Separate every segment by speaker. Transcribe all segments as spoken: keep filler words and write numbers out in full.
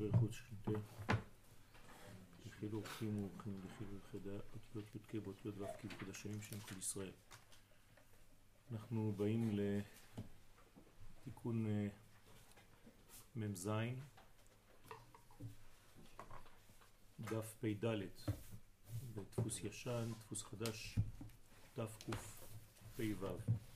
Speaker 1: ברכות שכינתה לחילו אורחים ואורחים לחילו יחדה אותיות יודקי באותיות ואפקי וקדשנים שם כל ישראל. אנחנו באים לתיקון ממזין דף פי דלת בדפוס ישן, דפוס חדש דף קוף פי וו.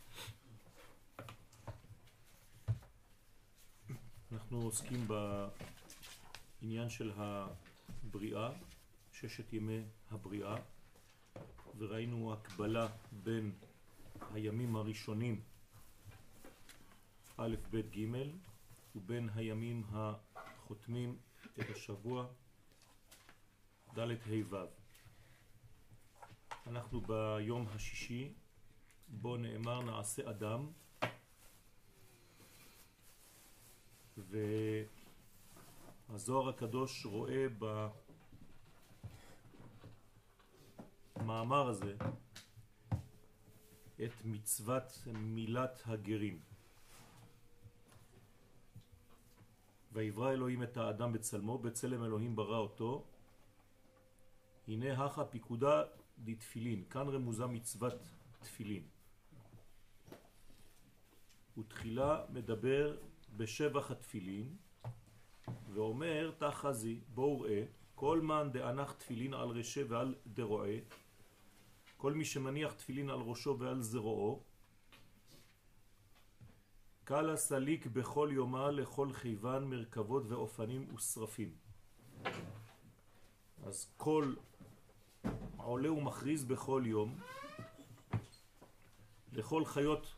Speaker 1: אנחנו עוסקים בעניין של הבריאה, ששת ימי הבריאה, וראינו הקבלה בין הימים הראשונים א' ב' ג' ובין הימים החותמים את השבוע ד' ה' ו'. אנחנו ביום השישי בו נאמר נעשה אדם, והזוהר הקדוש רואה במאמר הזה את מצוות מילת הגרים. ויברא אלוהים את האדם בצלמו, בצלם אלוהים ברא אותו. הנה הכה פיקודה דתפילין, כאן רמוזה מצוות תפילין. ותחילה מדבר בשבח התפילין ואומר תחזי בואו ראה כל מן דאנח תפילין על ראשו ועל דרועה, כל מי שמניח תפילין על ראשו ועל זרועו, קלה סליק בכל יומה לכל חיוון מרכבות ואופנים ושרפים. אז כל עולה ומכריז בכל יום לכל חיות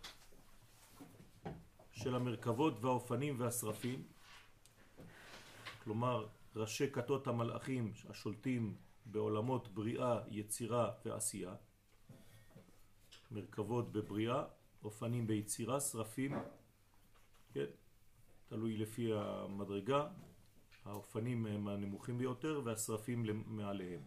Speaker 1: של המרכבות והאופנים והשרפים, כלומר ראשי כתות המלאכים השולטים בעולמות בריאה, יצירה ועשייה, מרכבות בבריאה, אופנים ביצירה, שרפים, כן, תלוי לפי המדרגה, האופנים הם הנמוכים ביותר והשרפים מעליהם.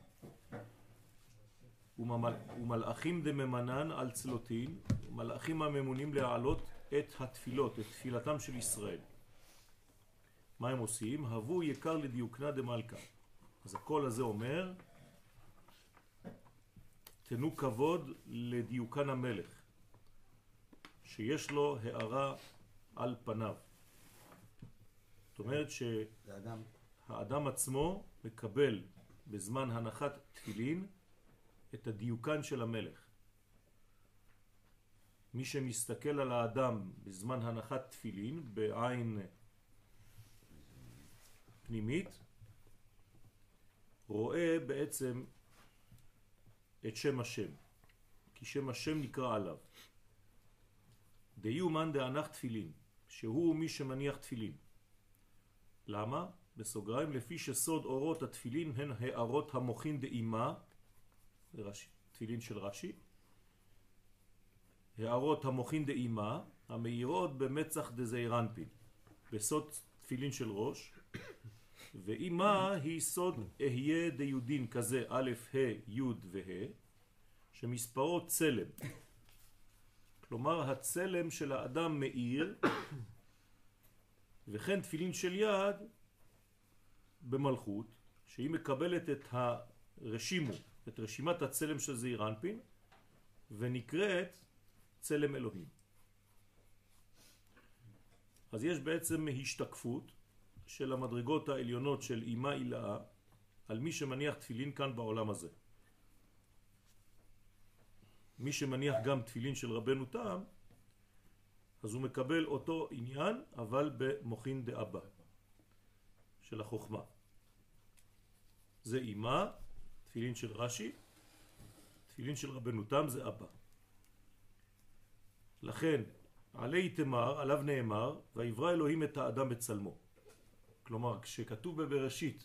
Speaker 1: ומל... ומלאכים דממנן על צלוטין, מלאכים הממונים להעלות את התפילות, את תפילתם של ישראל. מה הם עושים? הבו יקר לדיוקנה דמלכה. אז הקול הזה אומר תנו כבוד לדיוקן המלך, שיש לו הערה על פניו. זאת אומרת שהאדם עצמו מקבל בזמן הנחת תפילין את הדיוקן של המלך. מי שמסתכל על האדם בזמן הנחת תפילין בעין פנימית רואה בעצם את שם השם, כי שם השם נקרא עליו. דיומן דאנח תפילין, שהוא מי שמניח תפילין. למה? בסוגריים, לפי שסוד אורות התפילין הן הערות המוחין דאימה, תפילין של רש"י, הערות המוחין דאימה המאירות במצח דזעירנפין, בסוד תפילין של ראש, ואימה היא סוד אהיה דיודין כזה א' ה' י' וה' שמספרו צלם, כלומר הצלם של האדם מאיר, וכן תפילין של יד במלכות שהיא מקבלת את הרשימו, את רשימת הצלם של זעירנפין, ונקראת צלם אלוהים. אז יש בעצם השתקפות של המדרגות העליונות של אימה אילאה על מי שמניח תפילין כאן בעולם הזה. מי שמניח גם תפילין של רבנו תם, אז הוא מקבל אותו עניין, אבל במוחין דאבא של החוכמה. זה אימה, תפילין של רש"י, תפילין של רבנו תם זה אבא. לכן עלי תמר, עליו נאמר ויברא אלוהים את האדם בצלמו. כלומר כשכתוב בבראשית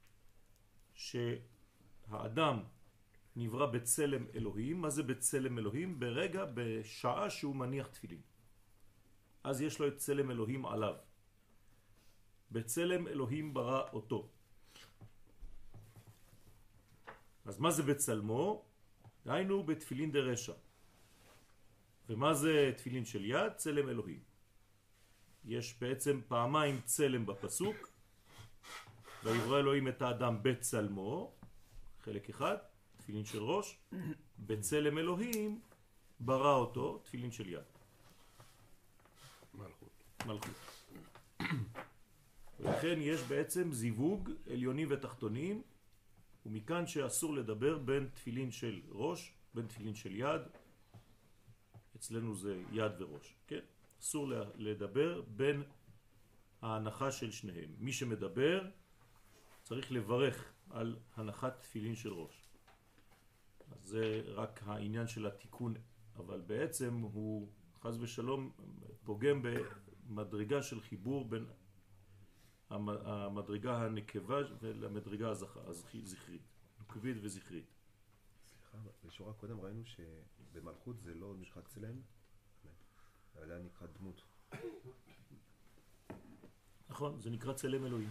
Speaker 1: שהאדם נברא בצלם אלוהים, מה זה בצלם אלוהים? ברגע, בשעה שהוא מניח תפילין, אז יש לו את צלם אלוהים עליו. בצלם אלוהים ברא אותו. אז מה זה בצלמו? היינו בתפילין דרשע. ומה זה תפילין של יד? צלם אלוהים. יש בעצם פעמיים צלם בפסוק, ויברא אלוהים את האדם בצלמו, חלק אחד, תפילין של ראש, בצלם אלוהים ברא אותו, תפילין של יד.
Speaker 2: מלכות.
Speaker 1: מלכות. ולכן יש בעצם זיווג עליונים ותחתונים, ומכאן שאסור לדבר בין תפילין של ראש, בין תפילין של יד, אצלנו זה יד וראש, כן? אסור לדבר בין ההנחה של שניהם. מי שמדבר צריך לברך על הנחת תפילין של ראש. אז זה רק העניין של התיקון, אבל בעצם הוא חס ושלום פוגם במדרגה של חיבור בין המדרגה הנקבה ולמדרגה הזכרית, נקבית וזכרית.
Speaker 3: סליחה, בשורה קודם ראינו שבמלכות זה לא נקרא צלם, אלא נקרא דמות.
Speaker 1: נכון, זה נקרא צלם אלוהים.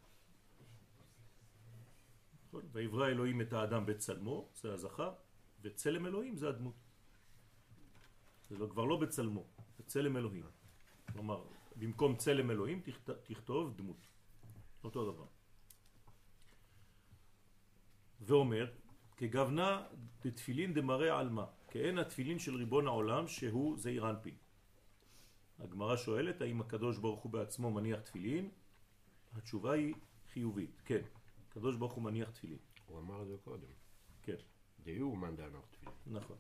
Speaker 1: נכון, ויברא אלוהים את האדם בצלמו, זה הזכר, וצלם אלוהים זה הדמות. זה לא, כבר לא בצלמו, זה צלם אלוהים. כלומר, במקום צלם אלוהים תכתוב דמות. אותו דבר. ואומר, כגוונה דתפילין דמראה על מה? כאין התפילין של ריבון העולם שהוא זעיר אנפין. הגמרא שואלת, האם הקדוש ברוך הוא בעצמו מניח תפילין? התשובה היא חיובית, כן. הקדוש ברוך הוא מניח תפילין.
Speaker 2: הוא אמר את זה קודם.
Speaker 1: כן.
Speaker 2: דיור מנדענך תפילין.
Speaker 1: נכון.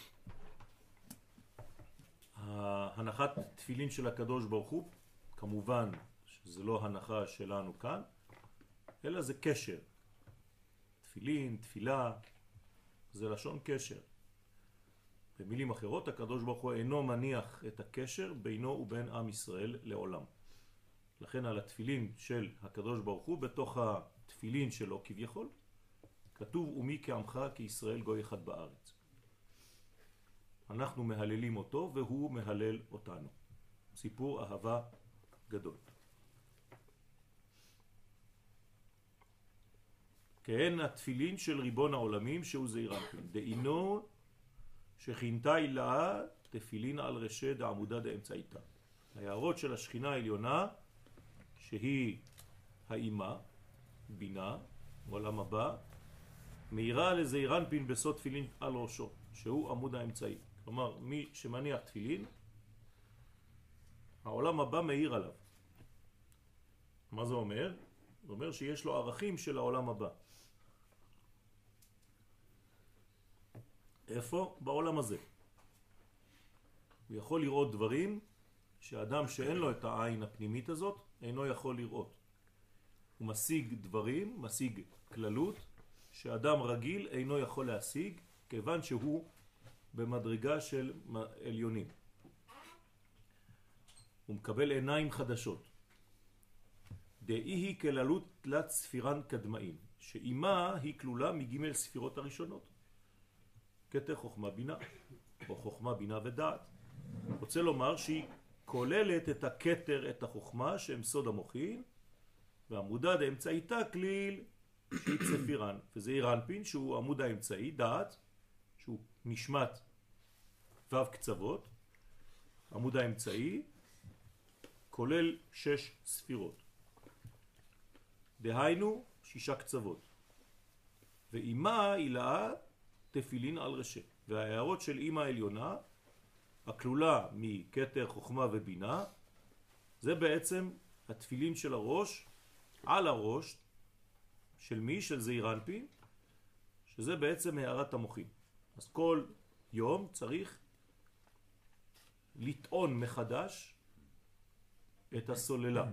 Speaker 1: ההנחת תפילין של הקדוש ברוך הוא, כמובן שזה לא הנחה שלנו כאן, אלא זה קשר. תפילין, תפילה, זה לשון קשר. במילים אחרות, הקדוש ברוך הוא אינו מניח את הקשר בינו ובין עם ישראל לעולם. לכן על התפילין של הקדוש ברוך הוא, בתוך התפילין שלו כביכול, כתוב ומי כעמך כישראל גוי אחד בארץ. אנחנו מהללים אותו והוא מהלל אותנו. סיפור אהבה גדול. כאין התפילין של ריבון העולמים שהוא זעיר אנפין. דאינו שכינתה אלה תפילין על רשע דעמודה דאמצעיתה. ההערות של השכינה העליונה, שהיא האימה, בינה, עולם הבא, מאירה לזעיר אנפין בסוד תפילין על ראשו, שהוא עמוד האמצעי. כלומר, מי שמניח תפילין, העולם הבא מאיר עליו. מה זה אומר? זה אומר שיש לו ערכים של העולם הבא. איפה? בעולם הזה. הוא יכול לראות דברים שאדם שאין לו את העין הפנימית הזאת אינו יכול לראות. הוא משיג דברים, משיג כללות, שאדם רגיל אינו יכול להשיג, כיוון שהוא במדרגה של עליונים. הוא מקבל עיניים חדשות. דאי היא כללות תלת ספירן קדמאים, שאימה היא כלולה מג' ספירות הראשונות. כתר חוכמה בינה, או חוכמה בינה ודעת. רוצה לומר שהיא כוללת את הכתר, את החוכמה, שהם סוד המוחין, והעמודה דאמצעיתה כליל שהיא צפירן, וזעיר אנפין שהוא עמוד האמצעי, דעת, שהוא נשמת וו קצוות, עמוד האמצעי, כולל שש ספירות. דהיינו שישה קצוות. ואימה הילאה תפילין על רשע. וההערות של אימא העליונה, הכלולה מכתר חוכמה ובינה, זה בעצם התפילין של הראש, על הראש, של מי? של זעיר אנפין, שזה בעצם הערת המוחין. אז כל יום צריך לטעון מחדש את הסוללה,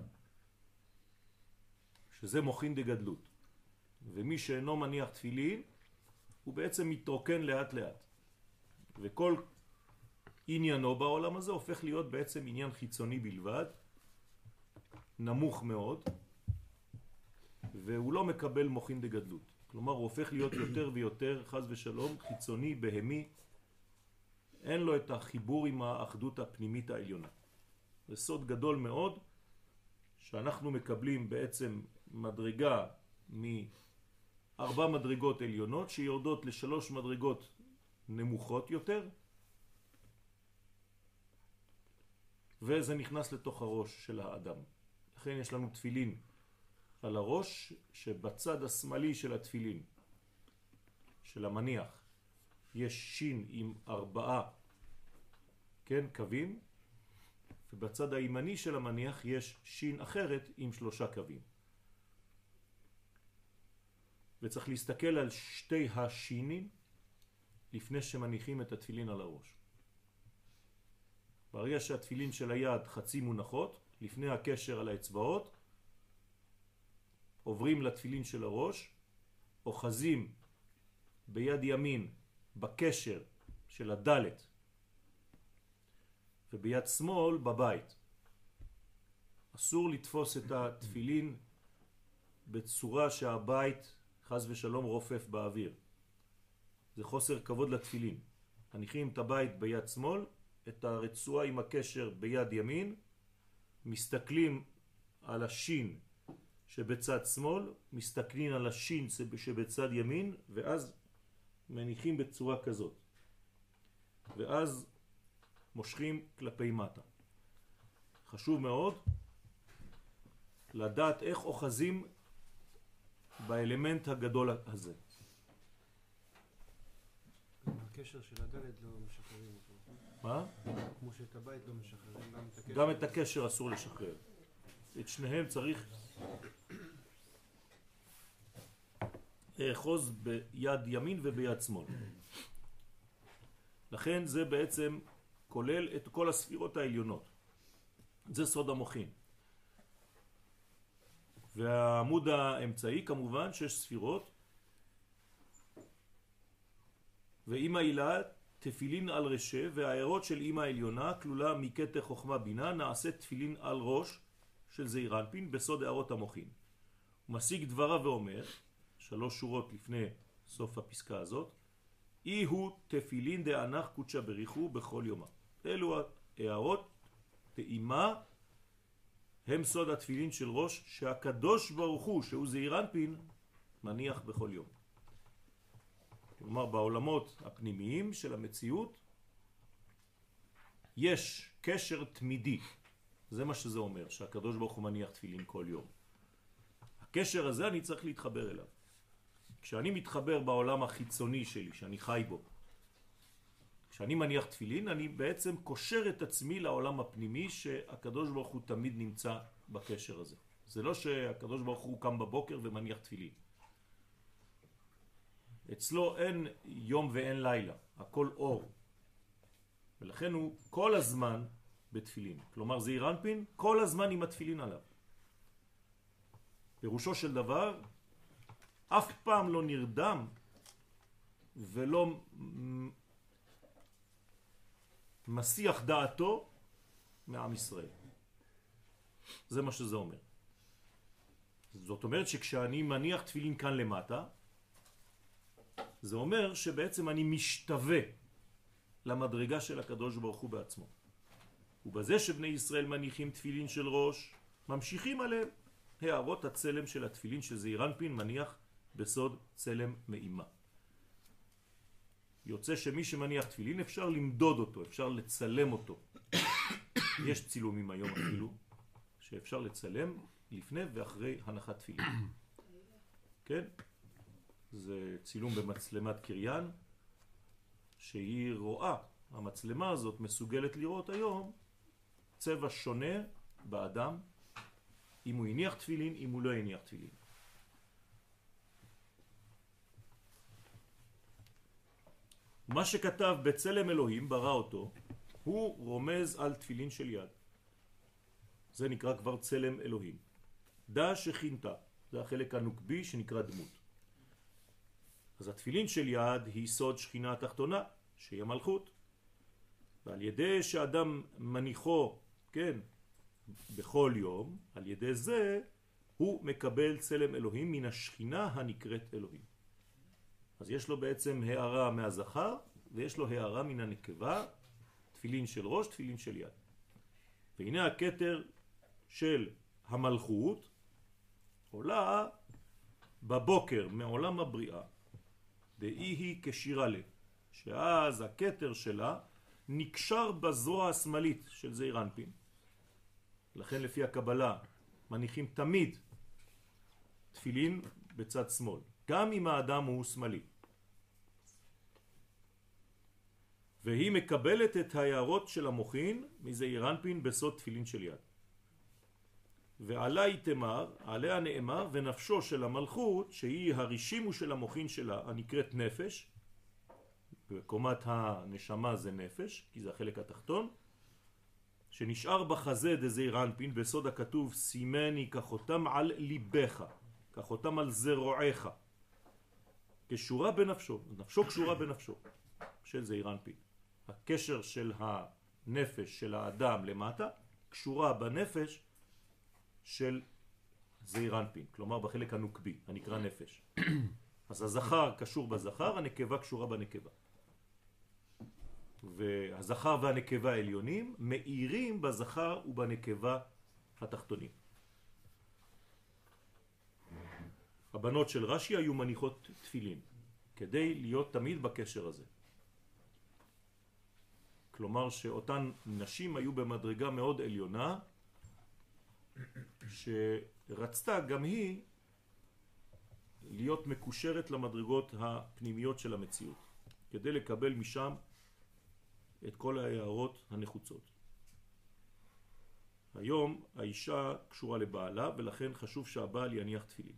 Speaker 1: שזה מוחין דגדלות. ומי שאינו מניח תפילין, הוא בעצם מתרוקן לאט לאט. וכל עניינו בעולם הזה הופך להיות בעצם עניין חיצוני בלבד, נמוך מאוד, והוא לא מקבל מוחין דגדלות. כלומר, הוא הופך להיות יותר ויותר, חס ושלום, חיצוני, בהמי. אין לו את החיבור עם האחדות הפנימית העליונה. זה סוד גדול מאוד, שאנחנו מקבלים בעצם מדרגה מארבע מדרגות עליונות, שיורדות לשלוש מדרגות נמוכות יותר, וזה נכנס לתוך הראש של האדם. לכן יש לנו תפילין על הראש שבצד השמאלי של התפילין, של המניח, יש שין עם ארבעה, כן, קווים, ובצד הימני של המניח יש שין אחרת עם שלושה קווים. וצריך להסתכל על שתי השינים לפני שמניחים את התפילין על הראש. ברגע שהתפילין של היד חצי מונחות, לפני הקשר על האצבעות, עוברים לתפילין של הראש, אוחזים ביד ימין בקשר של הדלת, וביד שמאל בבית. אסור לתפוס את התפילין בצורה שהבית חס ושלום רופף באוויר. זה חוסר כבוד לתפילין. מניחים את הבית ביד שמאל, את הרצועה עם הקשר ביד ימין, מסתכלים על השין שבצד שמאל, מסתכלים על השין שבצד ימין, ואז מניחים בצורה כזאת. ואז מושכים כלפי מטה. חשוב מאוד לדעת איך אוחזים באלמנט הגדול הזה.
Speaker 4: הקשר של הדלת לא משחררים אותו.
Speaker 1: מה?
Speaker 4: כמו שאת הבית לא משחררים, גם את הקשר.
Speaker 1: גם את הקשר אסור לשחרר. את שניהם צריך לאחוז ביד ימין וביד שמאל. לכן זה בעצם כולל את כל הספירות העליונות. זה סוד המוחין. והעמוד האמצעי כמובן שש ספירות, ואמא הילה תפילין על רשע, והערות של אמא העליונה כלולה מקטע חוכמה בינה, נעשה תפילין על ראש של זעיר אנפין בסוד הערות המוחין. הוא משיג דברה ואומר, שלוש שורות לפני סוף הפסקה הזאת, אי הוא תפילין דענך קודשה בריחו בכל יומה. אלו הערות טעימה הם סוד התפילין של ראש שהקדוש ברוך הוא, שהוא זעיר אנפין, מניח בכל יום. כלומר, בעולמות הפנימיים של המציאות יש קשר תמידי. זה מה שזה אומר, שהקדוש ברוך הוא מניח תפילין כל יום. הקשר הזה אני צריך להתחבר אליו. כשאני מתחבר בעולם החיצוני שלי, שאני חי בו, כשאני מניח תפילין, אני בעצם קושר את עצמי לעולם הפנימי שהקדוש ברוך הוא תמיד נמצא בקשר הזה. זה לא שהקדוש ברוך הוא קם בבוקר ומניח תפילין. אצלו אין יום ואין לילה, הכל אור. ולכן הוא כל הזמן בתפילין. כלומר, זעיר אנפין כל הזמן עם התפילין עליו. פירושו של דבר, אף פעם לא נרדם ולא מסיח דעתו מעם ישראל. זה מה שזה אומר. זאת אומרת שכשאני מניח תפילין כאן למטה, זה אומר שבעצם אני משתווה למדרגה של הקדוש ברוך הוא בעצמו. ובזה שבני ישראל מניחים תפילין של ראש, ממשיכים עליהם הערות הצלם של התפילין שזעיר אנפין מניח בסוד צלם מאימה. יוצא שמי שמניח תפילין אפשר למדוד אותו, אפשר לצלם אותו. יש צילומים היום אפילו שאפשר לצלם לפני ואחרי הנחת תפילין. כן? זה צילום במצלמת קריין שהיא רואה, המצלמה הזאת מסוגלת לראות היום צבע שונה באדם אם הוא הניח תפילין, אם הוא לא הניח תפילין. מה שכתב בצלם אלוהים ברא אותו הוא רומז על תפילין של יד. זה נקרא כבר צלם אלוהים. דע שכינתה, זה החלק הנוקבי שנקרא דמות. אז התפילין של יד היא סוד שכינה התחתונה שהיא המלכות, ועל ידי שאדם מניחו, כן, בכל יום, על ידי זה הוא מקבל צלם אלוהים מן השכינה הנקראת אלוהים. אז יש לו בעצם הערה מהזכר ויש לו הערה מן הנקבה, תפילין של ראש, תפילין של יד. והנה הכתר של המלכות עולה בבוקר מעולם הבריאה, דאי היא כשירה לב, שאז הכתר שלה נקשר בזרוע השמאלית של זעיר אנפין. לכן לפי הקבלה מניחים תמיד תפילין בצד שמאל, גם אם האדם הוא שמאלי. והיא מקבלת את ההערות של המוחין מזעיר אנפין בסוד תפילין של יד. ועלי תמר, עליה נאמר, ונפשו של המלכות, שהיא הרישימו של המוחין שלה, הנקראת נפש, בקומת הנשמה זה נפש, כי זה החלק התחתון, שנשאר בחזה דזעיר אנפין, בסוד הכתוב, סימני כחותם על ליבך, כחותם על זרועך, קשורה בנפשו, נפשו קשורה בנפשו, של זעיר אנפין. הקשר של הנפש של האדם למטה, קשורה בנפש של זעיר אנפין, כלומר בחלק הנוקבי, הנקרא נפש. אז הזכר קשור בזכר, הנקבה קשורה בנקבה. והזכר והנקבה העליונים מאירים בזכר ובנקבה התחתונים. הבנות של רש"י היו מניחות תפילין, כדי להיות תמיד בקשר הזה. כלומר שאותן נשים היו במדרגה מאוד עליונה, שרצתה גם היא להיות מקושרת למדרגות הפנימיות של המציאות, כדי לקבל משם את כל ההערות הנחוצות. היום האישה קשורה לבעלה, ולכן חשוב שהבעל יניח תפילין.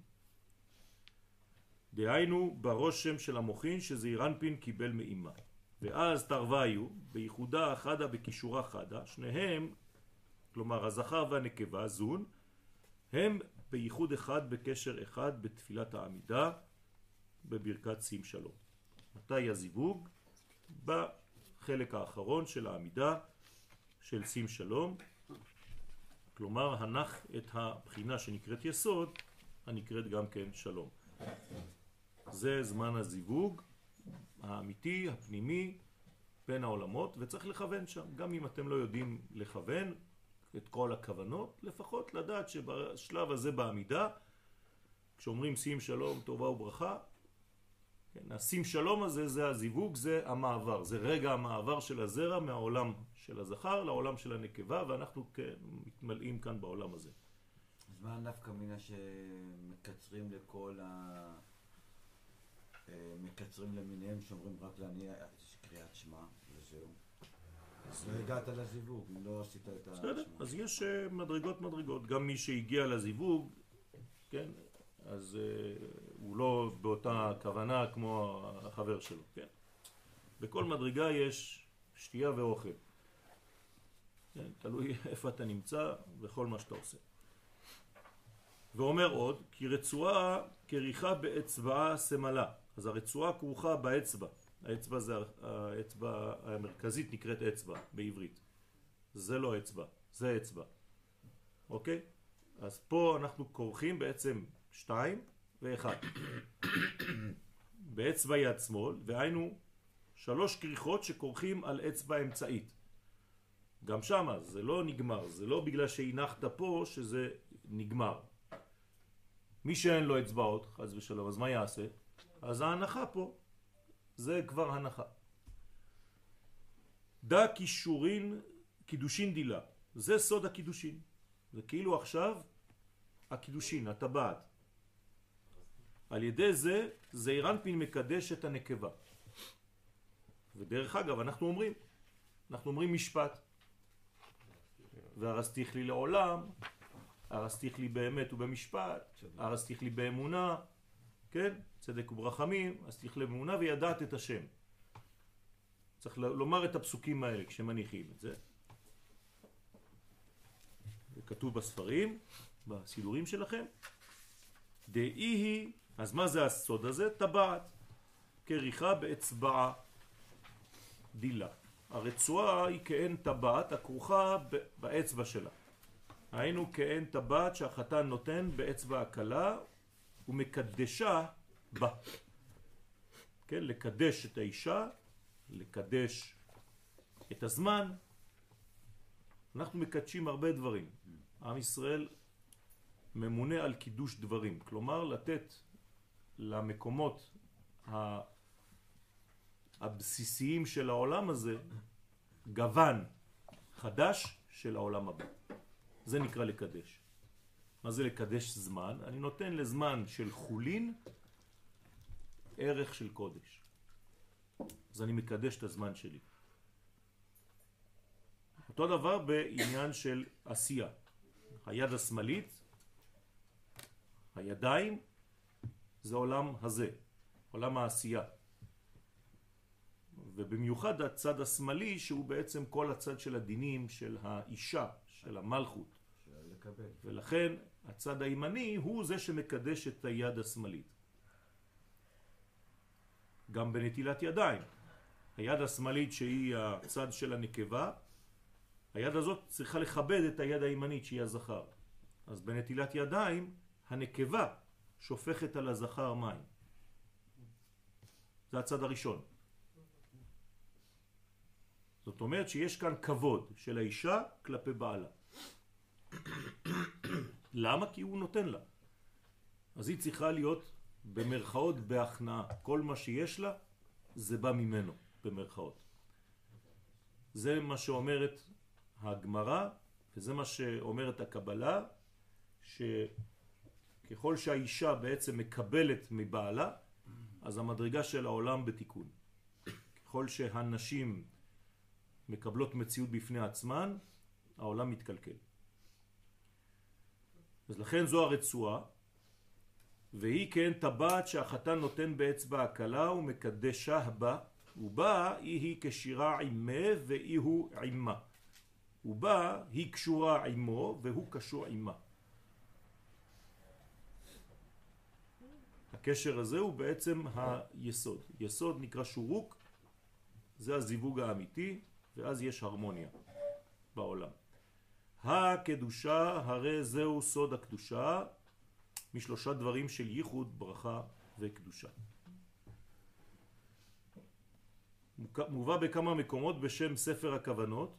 Speaker 1: דהיינו ברושם של המוחין שזעיר אנפין קיבל מאימה. ואז תרוויו ביחודה אחדה בקישורה חדה, שניהם, כלומר הזכר והנקבה, זון, הם בייחוד אחד בקשר אחד בתפילת העמידה בברכת שים שלום. מתי הזיווג? בחלק האחרון של העמידה של שים שלום, כלומר הנח את הבחינה שנקראת יסוד, הנקראת גם כן שלום. זה זמן הזיווג האמיתי, הפנימי, בין העולמות, וצריך לכוון שם. גם אם אתם לא יודעים לכוון את כל הכוונות, לפחות לדעת שבשלב הזה בעמידה, כשאומרים שים שלום, טובה וברכה, כן, השים שלום הזה זה הזיווג, זה המעבר, זה רגע המעבר של הזרע מהעולם של הזכר לעולם של הנקבה, ואנחנו כן, מתמלאים כאן בעולם הזה.
Speaker 5: אז מה נפקא מינה שמקצרים לכל ה... מקצרים למיניהם שאומרים רק להניע קריאת שמע וזהו. אז לא הגעת לזיווג, אם לא עשית את השמע.
Speaker 1: בסדר, אז יש מדרגות מדרגות. גם מי שהגיע לזיווג, כן, אז uh, הוא לא באותה כוונה כמו החבר שלו, כן. בכל מדרגה יש שתייה ואוכל. כן, תלוי איפה אתה נמצא וכל מה שאתה עושה. ואומר עוד, כי רצועה כריכה באצבעה סמלה. אז הרצועה כרוכה באצבע. האצבע זה, האצבע המרכזית נקראת אצבע בעברית. זה לא אצבע, זה אצבע. אוקיי? אז פה אנחנו כורכים בעצם שתיים ואחד. באצבע יד שמאל, והיינו שלוש כריכות שכורכים על אצבע אמצעית. גם שמה זה לא נגמר, זה לא בגלל שהנחת פה שזה נגמר. מי שאין לו אצבעות, חס ושלום, אז מה יעשה? אז ההנחה פה, זה כבר הנחה. דה קישורין, קידושין דילה. זה סוד הקידושין. זה כאילו עכשיו הקידושין, הטבעת. על ידי זה, זעיר אנפין מקדש את הנקבה. ודרך אגב, אנחנו אומרים, אנחנו אומרים משפט. והרסתיך לי לעולם, הרסתיך לי באמת ובמשפט, הרסתיך לי באמונה, כן? צדק וברחמים, הרסתיך לי באמונה וידעת את השם. צריך לומר את הפסוקים האלה כשמניחים את זה. זה כתוב בספרים, בסידורים שלכם. דאי היא, אז מה זה הסוד הזה? טבעת, כריכה באצבעה דילה. הרצועה היא כאין טבעת הכרוכה באצבע שלה. היינו כאין טבעת שהחתן נותן באצבע הקלה ומקדשה בה. כן, לקדש את האישה, לקדש את הזמן. אנחנו מקדשים הרבה דברים. עם ישראל ממונה על קידוש דברים, כלומר לתת למקומות הבסיסיים של העולם הזה גוון חדש של העולם הבא. זה נקרא לקדש. מה זה לקדש זמן? אני נותן לזמן של חולין ערך של קודש. אז אני מקדש את הזמן שלי. אותו דבר בעניין של עשייה. היד השמאלית, הידיים, זה עולם הזה, עולם העשייה. ובמיוחד הצד השמאלי שהוא בעצם כל הצד של הדינים של האישה, של המלכות.
Speaker 5: לקבל.
Speaker 1: ולכן הצד הימני הוא זה שמקדש את היד השמאלית. גם בנטילת ידיים. היד השמאלית שהיא הצד של הנקבה, היד הזאת צריכה לכבד את היד הימנית שהיא הזכר. אז בנטילת ידיים הנקבה שופכת על הזכר מים. זה הצד הראשון. זאת אומרת שיש כאן כבוד של האישה כלפי בעלה. למה? כי הוא נותן לה. אז היא צריכה להיות במרכאות בהכנעה. כל מה שיש לה זה בא ממנו במרכאות. זה מה שאומרת הגמרא וזה מה שאומרת הקבלה, שככל שהאישה בעצם מקבלת מבעלה, אז המדרגה של העולם בתיקון. ככל שהנשים מקבלות מציאות בפני עצמן, העולם מתקלקל. אז לכן זו הרצועה, והיא כן טבעת שהחתן נותן באצבע הקלה ומקדשה בה, ובה היא היא קשירה עימה והיא הוא עימה. ובה היא קשורה עימו והוא קשור עימה. הקשר הזה הוא בעצם היסוד. יסוד נקרא שורוק, זה הזיווג האמיתי, ואז יש הרמוניה בעולם. הקדושה, הרי זהו סוד הקדושה, משלושה דברים של ייחוד, ברכה וקדושה. מובא בכמה מקומות בשם ספר הכוונות,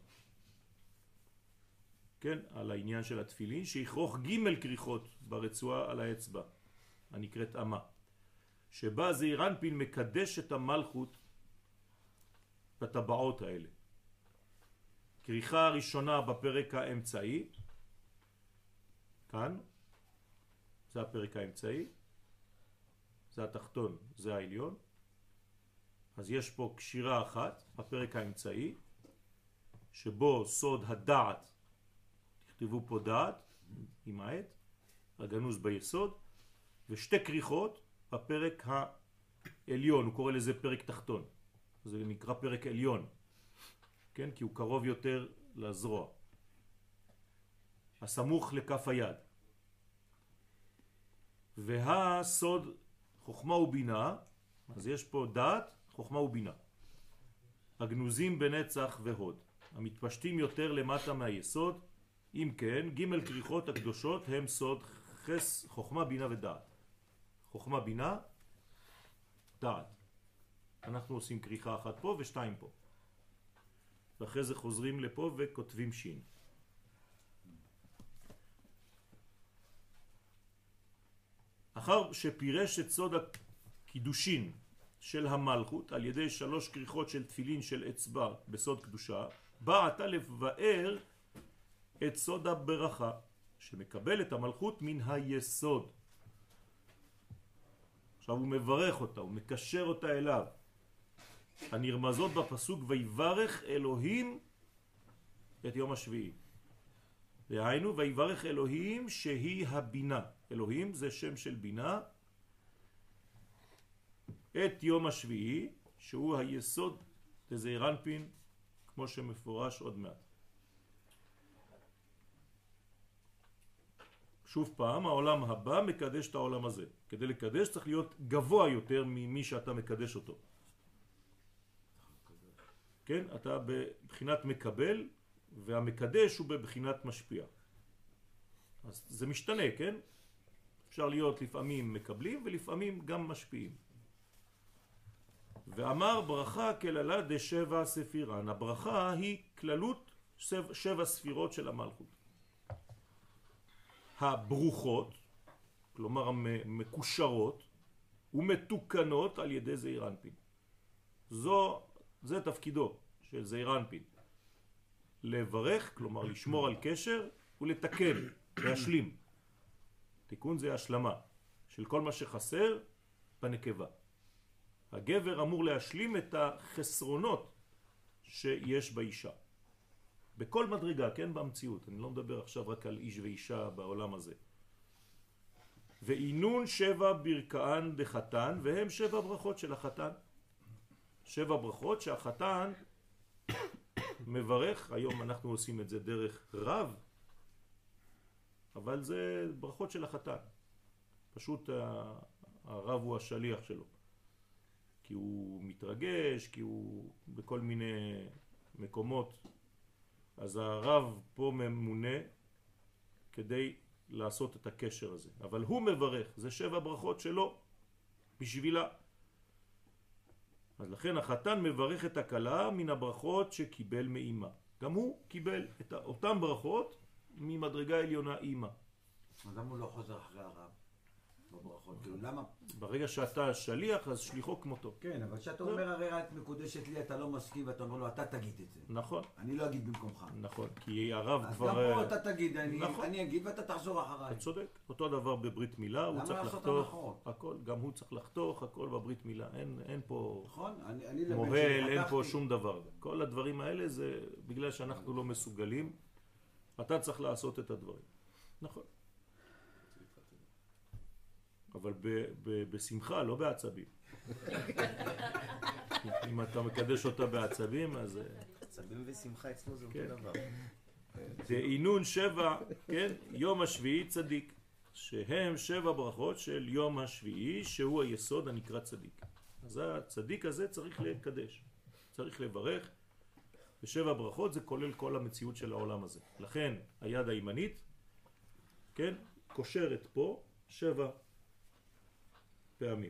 Speaker 1: כן, על העניין של התפילין, שיכרוך ג' כריכות ברצועה על האצבע, הנקראת אמה, שבה זעיר אנפין מקדש את המלכות בטבעות האלה. כריכה הראשונה בפרק האמצעי, כאן, זה הפרק האמצעי, זה התחתון, זה העליון. אז יש פה קשירה אחת, הפרק האמצעי, שבו סוד הדעת, תכתבו פה דעת, עם העט, הגנוז ביסוד, ושתי כריכות בפרק העליון, הוא קורא לזה פרק תחתון, זה נקרא פרק עליון, כן? כי הוא קרוב יותר לזרוע, הסמוך לכף היד. והסוד חוכמה ובינה, אז יש פה דעת, חוכמה ובינה, הגנוזים בנצח והוד, המתפשטים יותר למטה מהיסוד. אם כן, ג' כריכות הקדושות הם סוד חס, חוכמה, בינה ודעת. חוכמה, בינה, דעת. אנחנו עושים כריכה אחת פה ושתיים פה. ואחרי זה חוזרים לפה וכותבים שין. אחר שפירש את סוד הקידושין של המלכות על ידי שלוש כריכות של תפילין של אצבע בסוד קדושה, בא עתה לבאר את סוד הברכה שמקבל את המלכות מן היסוד. עכשיו הוא מברך אותה, הוא מקשר אותה אליו. הנרמזות בפסוק ויברך אלוהים את יום השביעי. דהיינו ויברך אלוהים שהיא הבינה. אלוהים זה שם של בינה. את יום השביעי שהוא היסוד לזעיר אנפין, כמו שמפורש עוד מעט. שוב פעם, העולם הבא מקדש את העולם הזה. כדי לקדש צריך להיות גבוה יותר ממי שאתה מקדש אותו. כן? אתה בבחינת מקבל, והמקדש הוא בבחינת משפיע. אז זה משתנה, כן? אפשר להיות לפעמים מקבלים ולפעמים גם משפיעים. ואמר ברכה כללה דשבע ספירן. הברכה היא כללות שבע, שבע ספירות של המלכות. הברוכות, כלומר המקושרות ומתוקנות על ידי זעיר אנפין. זו, זה תפקידו של זעיר אנפין. לברך, כלומר לשמור על קשר ולתקן, להשלים. תיקון זה השלמה של כל מה שחסר בנקבה. הגבר אמור להשלים את החסרונות שיש באישה. בכל מדרגה, כן, במציאות. אני לא מדבר עכשיו רק על איש ואישה בעולם הזה. ואינון שבע ברכאן דחתן, והם שבע ברכות של החתן. שבע ברכות שהחתן מברך. היום אנחנו עושים את זה דרך רב, אבל זה ברכות של החתן. פשוט הרב הוא השליח שלו. כי הוא מתרגש, כי הוא בכל מיני מקומות. אז הרב פה ממונה כדי לעשות את הקשר הזה. אבל הוא מברך, זה שבע ברכות שלו בשבילה. אז לכן החתן מברך את הכלה מן הברכות שקיבל מאמא. גם הוא קיבל את אותם ברכות ממדרגה עליונה אמא.
Speaker 5: אז למה הוא לא חוזר אחרי הרב בברכות? כאילו למה?
Speaker 1: ברגע שאתה שליח אז שליחו כמותו.
Speaker 5: כן, אבל כשאתה אומר הרי את מקודשת לי, אתה לא מסכים ואתה אומר לו אתה תגיד את זה.
Speaker 1: נכון.
Speaker 5: אני לא אגיד במקומך.
Speaker 1: נכון, כי הרב
Speaker 5: אז
Speaker 1: כבר...
Speaker 5: גם פה אתה תגיד, אני,
Speaker 1: נכון.
Speaker 5: אני אגיד ואתה תחזור אחריי.
Speaker 1: אתה צודק. אותו דבר בברית מילה, הוא צריך לחתוך הכל, גם הוא צריך לחתוך הכל בברית מילה. אין, אין פה
Speaker 5: נכון? אני, אני
Speaker 1: מוהל, אין פה שום דבר. כל הדברים האלה זה בגלל שאנחנו לא מסוגלים. אתה צריך לעשות את הדברים. נכון. אבל ב- ב- בשמחה, לא בעצבים. אם אתה מקדש אותה בעצבים, אז...
Speaker 3: עצבים ושמחה אצלו זה אותו
Speaker 1: כן.
Speaker 3: דבר.
Speaker 1: דאינון שבע, כן, יום השביעי צדיק, שהם שבע ברכות של יום השביעי, שהוא היסוד הנקרא צדיק. אז הצדיק הזה צריך לקדש, צריך לברך, ושבע ברכות זה כולל כל המציאות של העולם הזה. לכן היד הימנית, כן, קושרת פה שבע פעמים.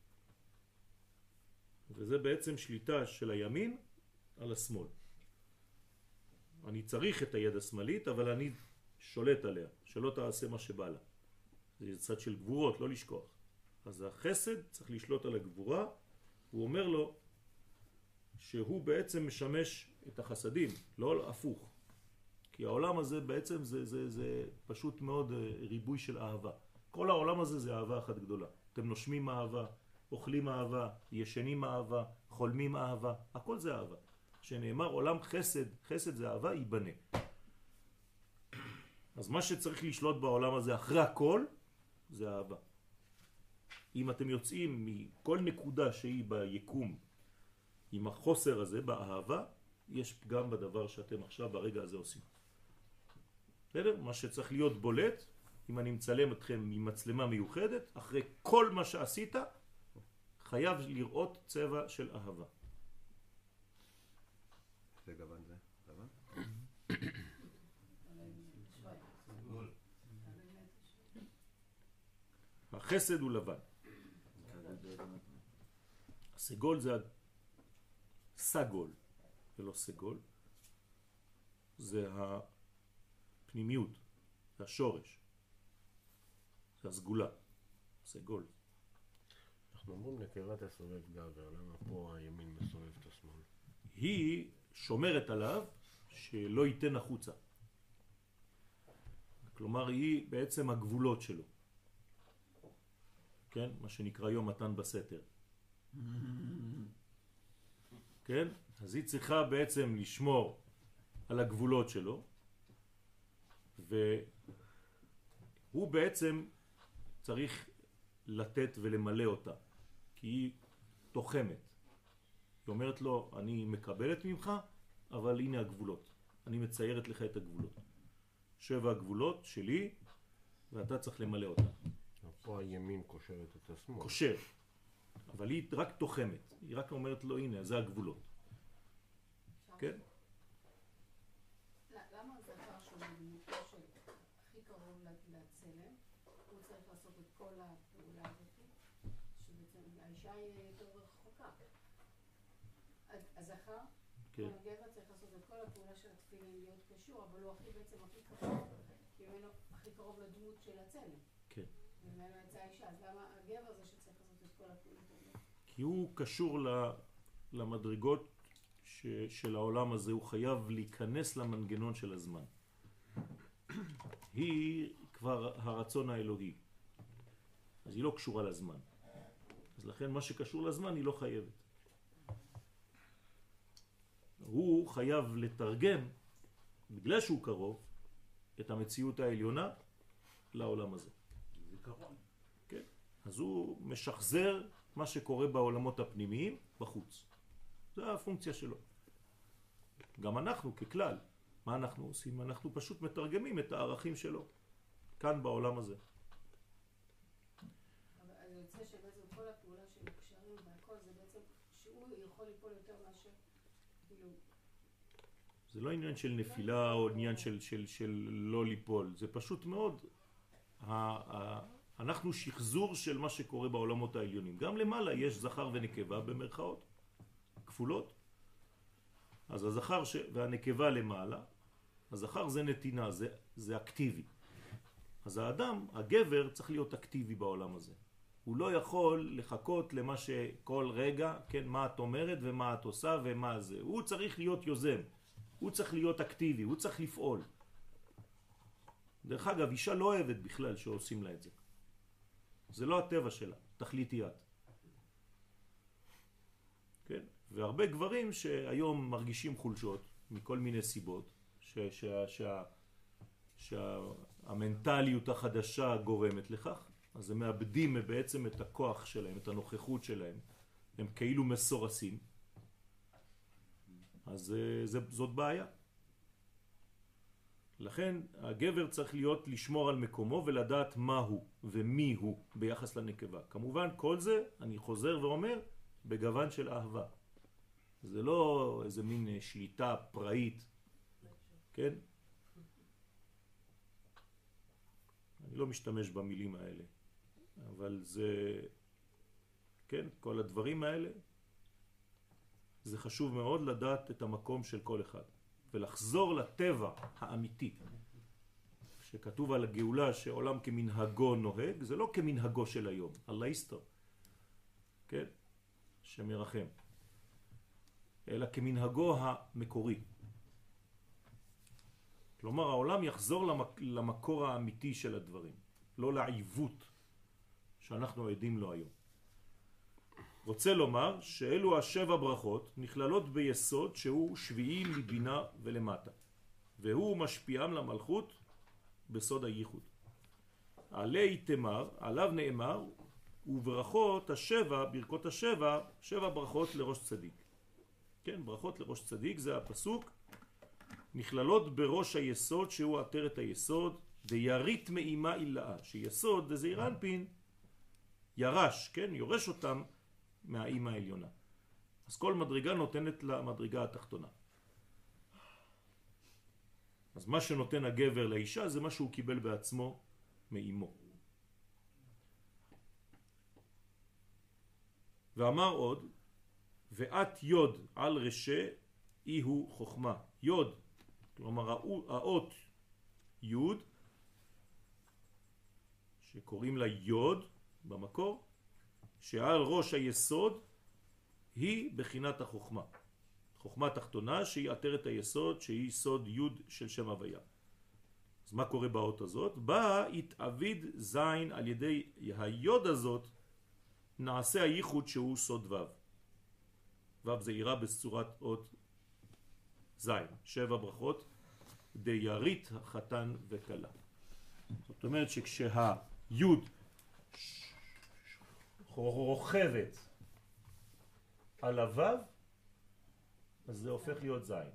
Speaker 1: וזה בעצם שליטה של הימין על השמאל. אני צריך את היד השמאלית, אבל אני שולט עליה, שלא תעשה מה שבא לה. זה צד של גבורות, לא לשכוח. אז החסד צריך לשלוט על הגבורה, הוא אומר לו שהוא בעצם משמש את החסדים, לא הפוך. כי העולם הזה בעצם זה, זה, זה פשוט מאוד ריבוי של אהבה. כל העולם הזה זה אהבה אחת גדולה. אתם נושמים אהבה, אוכלים אהבה, ישנים אהבה, חולמים אהבה, הכל זה אהבה. שנאמר עולם חסד, חסד זה אהבה, ייבנה. אז מה שצריך לשלוט בעולם הזה אחרי הכל, זה אהבה. אם אתם יוצאים מכל נקודה שהיא ביקום, עם החוסר הזה, באהבה, יש פגם בדבר שאתם עכשיו ברגע הזה עושים. בסדר? מה שצריך להיות בולט, אם אני מצלם אתכם ממצלמה מיוחדת, אחרי כל מה שעשית, חייב לראות צבע של אהבה.
Speaker 3: זה גוון זה? גוון?
Speaker 1: החסד הוא לבן. הסגול זה סגול, ולא סגול. זה הפנימיות, זה השורש. זה הסגולה, סגול.
Speaker 2: אנחנו אומרים נקבה תסובב גבר, למה פה הימין מסובב את השמאל?
Speaker 1: היא שומרת עליו שלא ייתן החוצה. כלומר היא בעצם הגבולות שלו. כן? מה שנקרא יום מתן בסתר. כן? אז היא צריכה בעצם לשמור על הגבולות שלו, והוא בעצם צריך לתת ולמלא אותה, כי היא תוחמת. היא אומרת לו, אני מקבלת ממך, אבל הנה הגבולות. אני מציירת לך את הגבולות. שבע הגבולות שלי, ואתה צריך למלא אותה.
Speaker 2: פה הימין קושרת את השמאל.
Speaker 1: קושר. אבל היא רק תוחמת. היא רק אומרת לו, הנה, זה הגבולות. כן?
Speaker 6: למה הזכר שהוא בדמותו שהכי קרוב לצלם, הוא צריך לעשות את כל הפעולה הזאת, שבעצם האישה היא יותר רחוקה. הזכר, הגבר צריך לעשות את כל הפעולה של התפילין להיות קשור, אבל הוא הכי בעצם הכי קרוב, כי ממנו הכי קרוב לדמות של הצלם.
Speaker 1: כן.
Speaker 6: וממנו יצא האישה, אז למה הגבר זה שצריך לעשות את כל הפעולות הזאת?
Speaker 1: כי הוא קשור למדרגות ש, של העולם הזה, הוא חייב להיכנס למנגנון של הזמן. היא כבר הרצון האלוהי. אז היא לא קשורה לזמן. אז לכן מה שקשור לזמן היא לא חייבת. הוא חייב לתרגם, בגלל שהוא קרוב, את המציאות העליונה לעולם הזה.
Speaker 5: זיכרון.
Speaker 1: כן? אז הוא משחזר מה שקורה בעולמות הפנימיים בחוץ. זו הפונקציה שלו. גם אנחנו ככלל, מה אנחנו עושים? אנחנו פשוט מתרגמים את הערכים שלו כאן בעולם הזה.
Speaker 6: אבל אני יוצא שבעצם כל הפעולה של הקשרים והכל זה בעצם שהוא יכול ליפול יותר מאשר כאילו...
Speaker 1: זה לא עניין של נפילה או עניין של, של, של לא ליפול, זה פשוט מאוד ה, ה, אנחנו שחזור של מה שקורה בעולמות העליונים. גם למעלה יש זכר ונקבה במרכאות כפולות, אז הזכר ש... והנקבה למעלה, הזכר זה נתינה, זה, זה אקטיבי. אז האדם, הגבר, צריך להיות אקטיבי בעולם הזה. הוא לא יכול לחכות למה שכל רגע, כן, מה את אומרת ומה את עושה ומה זה. הוא צריך להיות יוזם, הוא צריך להיות אקטיבי, הוא צריך לפעול. דרך אגב, אישה לא אוהבת בכלל שעושים לה את זה. זה לא הטבע שלה, תכליתי את. כן? והרבה גברים שהיום מרגישים חולשות מכל מיני סיבות, שה, שה, שה, שהמנטליות החדשה גורמת לכך, אז הם מאבדים בעצם את הכוח שלהם, את הנוכחות שלהם. הם כאילו מסורסים. אז זה, זאת בעיה. לכן הגבר צריך להיות לשמור על מקומו ולדעת מה הוא ומי הוא ביחס לנקבה. כמובן כל זה, אני חוזר ואומר, בגוון של אהבה. זה לא איזה מין שליטה פראית, כן? אני לא משתמש במילים האלה, אבל זה, כן, כל הדברים האלה, זה חשוב מאוד לדעת את המקום של כל אחד, ולחזור לטבע האמיתי. שכתוב על הגאולה שעולם כמנהגו נוהג, זה לא כמנהגו של היום, אללה יסתר, כן? שמרחם. אלא כמנהגו המקורי. כלומר, העולם יחזור למק... למקור האמיתי של הדברים, לא לעיוות שאנחנו עדים לו היום. רוצה לומר שאלו השבע ברכות נכללות ביסוד שהוא שביעי מבינה ולמטה, והוא משפיעם למלכות בסוד הייחוד. עלי תמר, עליו נאמר, וברכות השבע, ברכות השבע, שבע ברכות לראש צדיק. כן, ברכות לראש צדיק, זה הפסוק, נכללות בראש היסוד שהוא עטרת היסוד, דירית מאימה אילאה, שיסוד דזעיר אנפין ירש, כן, יורש אותם מהאימא העליונה. אז כל מדרגה נותנת למדרגה התחתונה. אז מה שנותן הגבר לאישה זה מה שהוא קיבל בעצמו מאימו. ואמר עוד, ואת יוד על רשא אי הוא חוכמה. יוד, כלומר האות יוד, שקוראים לה יוד במקור, שעל ראש היסוד היא בחינת החוכמה. חוכמה תחתונה שהיא עטרת היסוד, שהיא סוד יוד של שם הוויה. אז מה קורה באות הזאת? בא התעביד זין על ידי היוד הזאת, נעשה הייחוד שהוא סוד וו. וו זה עירה בצורת אות זין. שבע ברכות דיירית החתן וקלה. זאת אומרת שכשהיוד רוכבת על הוו, אז זה הופך להיות זין.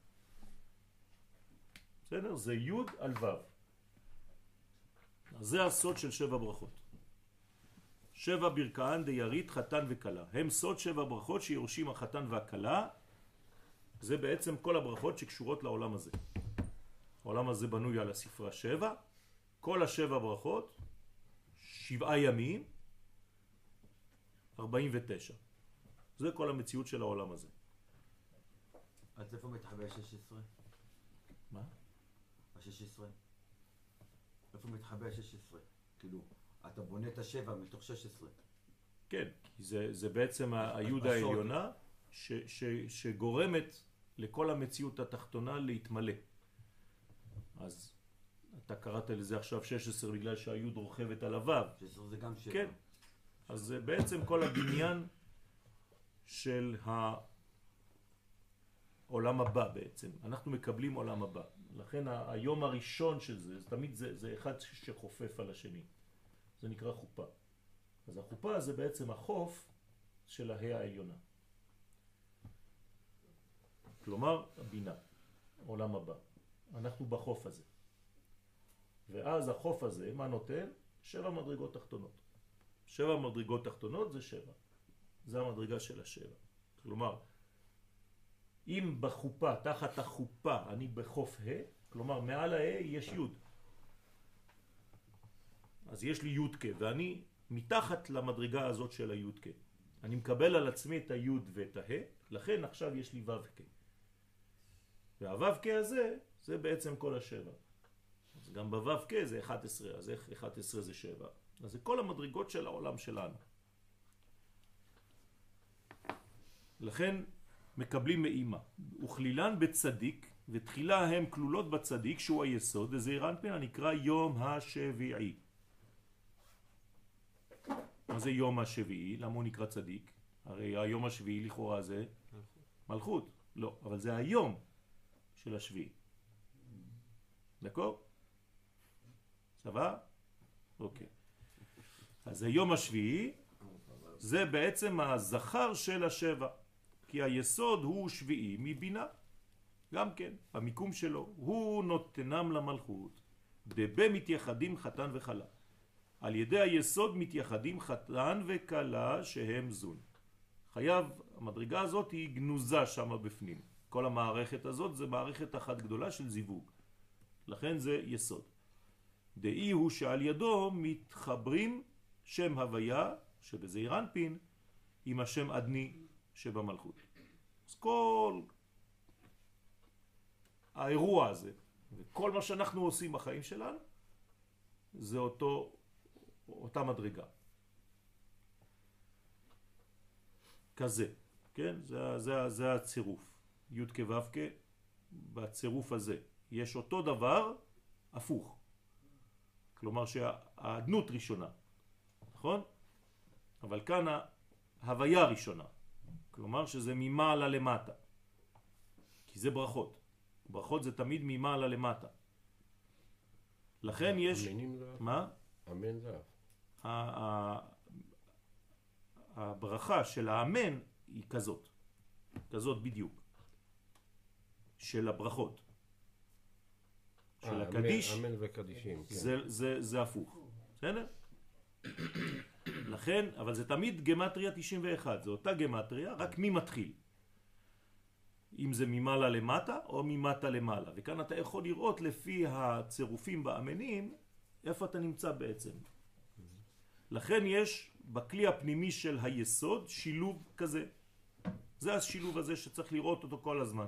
Speaker 1: בסדר? זה יוד על וו. אז זה הסוד של שבע ברכות. שבע ברכאן דיירית חתן וקלה. הם סוד שבע ברכות שיורשים החתן והקלה. זה בעצם כל הברכות שקשורות לעולם הזה. העולם הזה בנוי על הספרה שבע. כל השבע ברכות, שבעה ימים, ארבעים ותשע. זה כל המציאות של העולם הזה.
Speaker 5: אז איפה מתחבא שש עשרה?
Speaker 1: מה?
Speaker 5: ה-שש עשרה? איפה מתחבא שש עשרה? כאילו, אתה בונה את השבע מתוך שש עשרה.
Speaker 1: כן, כי זה, זה בעצם היוד העליונה ש, ש, שגורמת לכל המציאות התחתונה להתמלא. אז אתה קראת לזה עכשיו שש עשרה בגלל שהיוד רוכבת על הוו.
Speaker 5: שש עשרה זה גם שבע.
Speaker 1: כן. אז זה בעצם כל הבניין של העולם הבא בעצם. אנחנו מקבלים עולם הבא. לכן היום הראשון של זה, זה תמיד זה, זה אחד שחופף על השני. זה נקרא חופה. אז החופה זה בעצם החוף של ההא העליונה. כלומר, הבינה, עולם הבא. אנחנו בחוף הזה. ואז החוף הזה, מה נותן? שבע מדרגות תחתונות. שבע מדרגות תחתונות זה שבע. זה המדרגה של השבע. כלומר, אם בחופה, תחת החופה, אני בחוף ה', כלומר מעל ה' יש י'. אז יש לי י' כ', ואני מתחת למדרגה הזאת של הי' כ'. אני מקבל על עצמי את הי' ואת ה', לכן עכשיו יש לי ו' כ'. והו' כ' הזה, זה בעצם כל השבע. אז גם בו' כ' זה אחת עשרה, אז איך אחת עשרה זה שבע? אז זה כל המדרגות של העולם שלנו. לכן מקבלים מאימה. וכלילן בצדיק, ותחילה הם כלולות בצדיק, שהוא היסוד, וזעיר אנפין הנקרא יום השביעי. מה זה יום השביעי? למה הוא נקרא צדיק? הרי היום השביעי לכאורה זה מלכות. לא, אבל זה היום של השביעי. דקו? סבא? אוקיי. אז היום השביעי זה בעצם הזכר של השבע. כי היסוד הוא שביעי מבינה. גם כן, המיקום שלו. הוא נותנם למלכות. דבה מתייחדים חתן וחלה. על ידי היסוד מתייחדים חתן וקלה שהם זון. חייב, המדרגה הזאת היא גנוזה שם בפנים. כל המערכת הזאת זה מערכת אחת גדולה של זיווג. לכן זה יסוד. דאי הוא שעל ידו מתחברים שם הוויה שבזעיר אנפין עם השם אדני שבמלכות. אז כל האירוע הזה וכל מה שאנחנו עושים בחיים שלנו זה אותו, אותה מדרגה. כזה, כן? זה, זה, זה הצירוף. י' כ' ו' כ' בצירוף הזה. יש אותו דבר הפוך. כלומר שהאדנות ראשונה. נכון? אבל כאן ההוויה ראשונה. כלומר שזה ממעלה למטה. כי זה ברכות. ברכות זה תמיד ממעלה למטה. לכן יש...
Speaker 2: אמינים זה?
Speaker 1: מה?
Speaker 2: אמן זה?
Speaker 1: הברכה של האמן היא כזאת. כזאת בדיוק. של הברכות. של הקדיש.
Speaker 2: אמן וקדישים.
Speaker 1: זה, זה, זה הפוך. בסדר? לכן, אבל זה תמיד גמטריה תשעים ואחת. זה אותה גמטריה, רק מי מתחיל. אם זה ממעלה למטה או ממטה למעלה. וכאן אתה יכול לראות לפי הצירופים באמנים, איפה אתה נמצא בעצם. לכן יש בכלי הפנימי של היסוד שילוב כזה. זה השילוב הזה שצריך לראות אותו כל הזמן.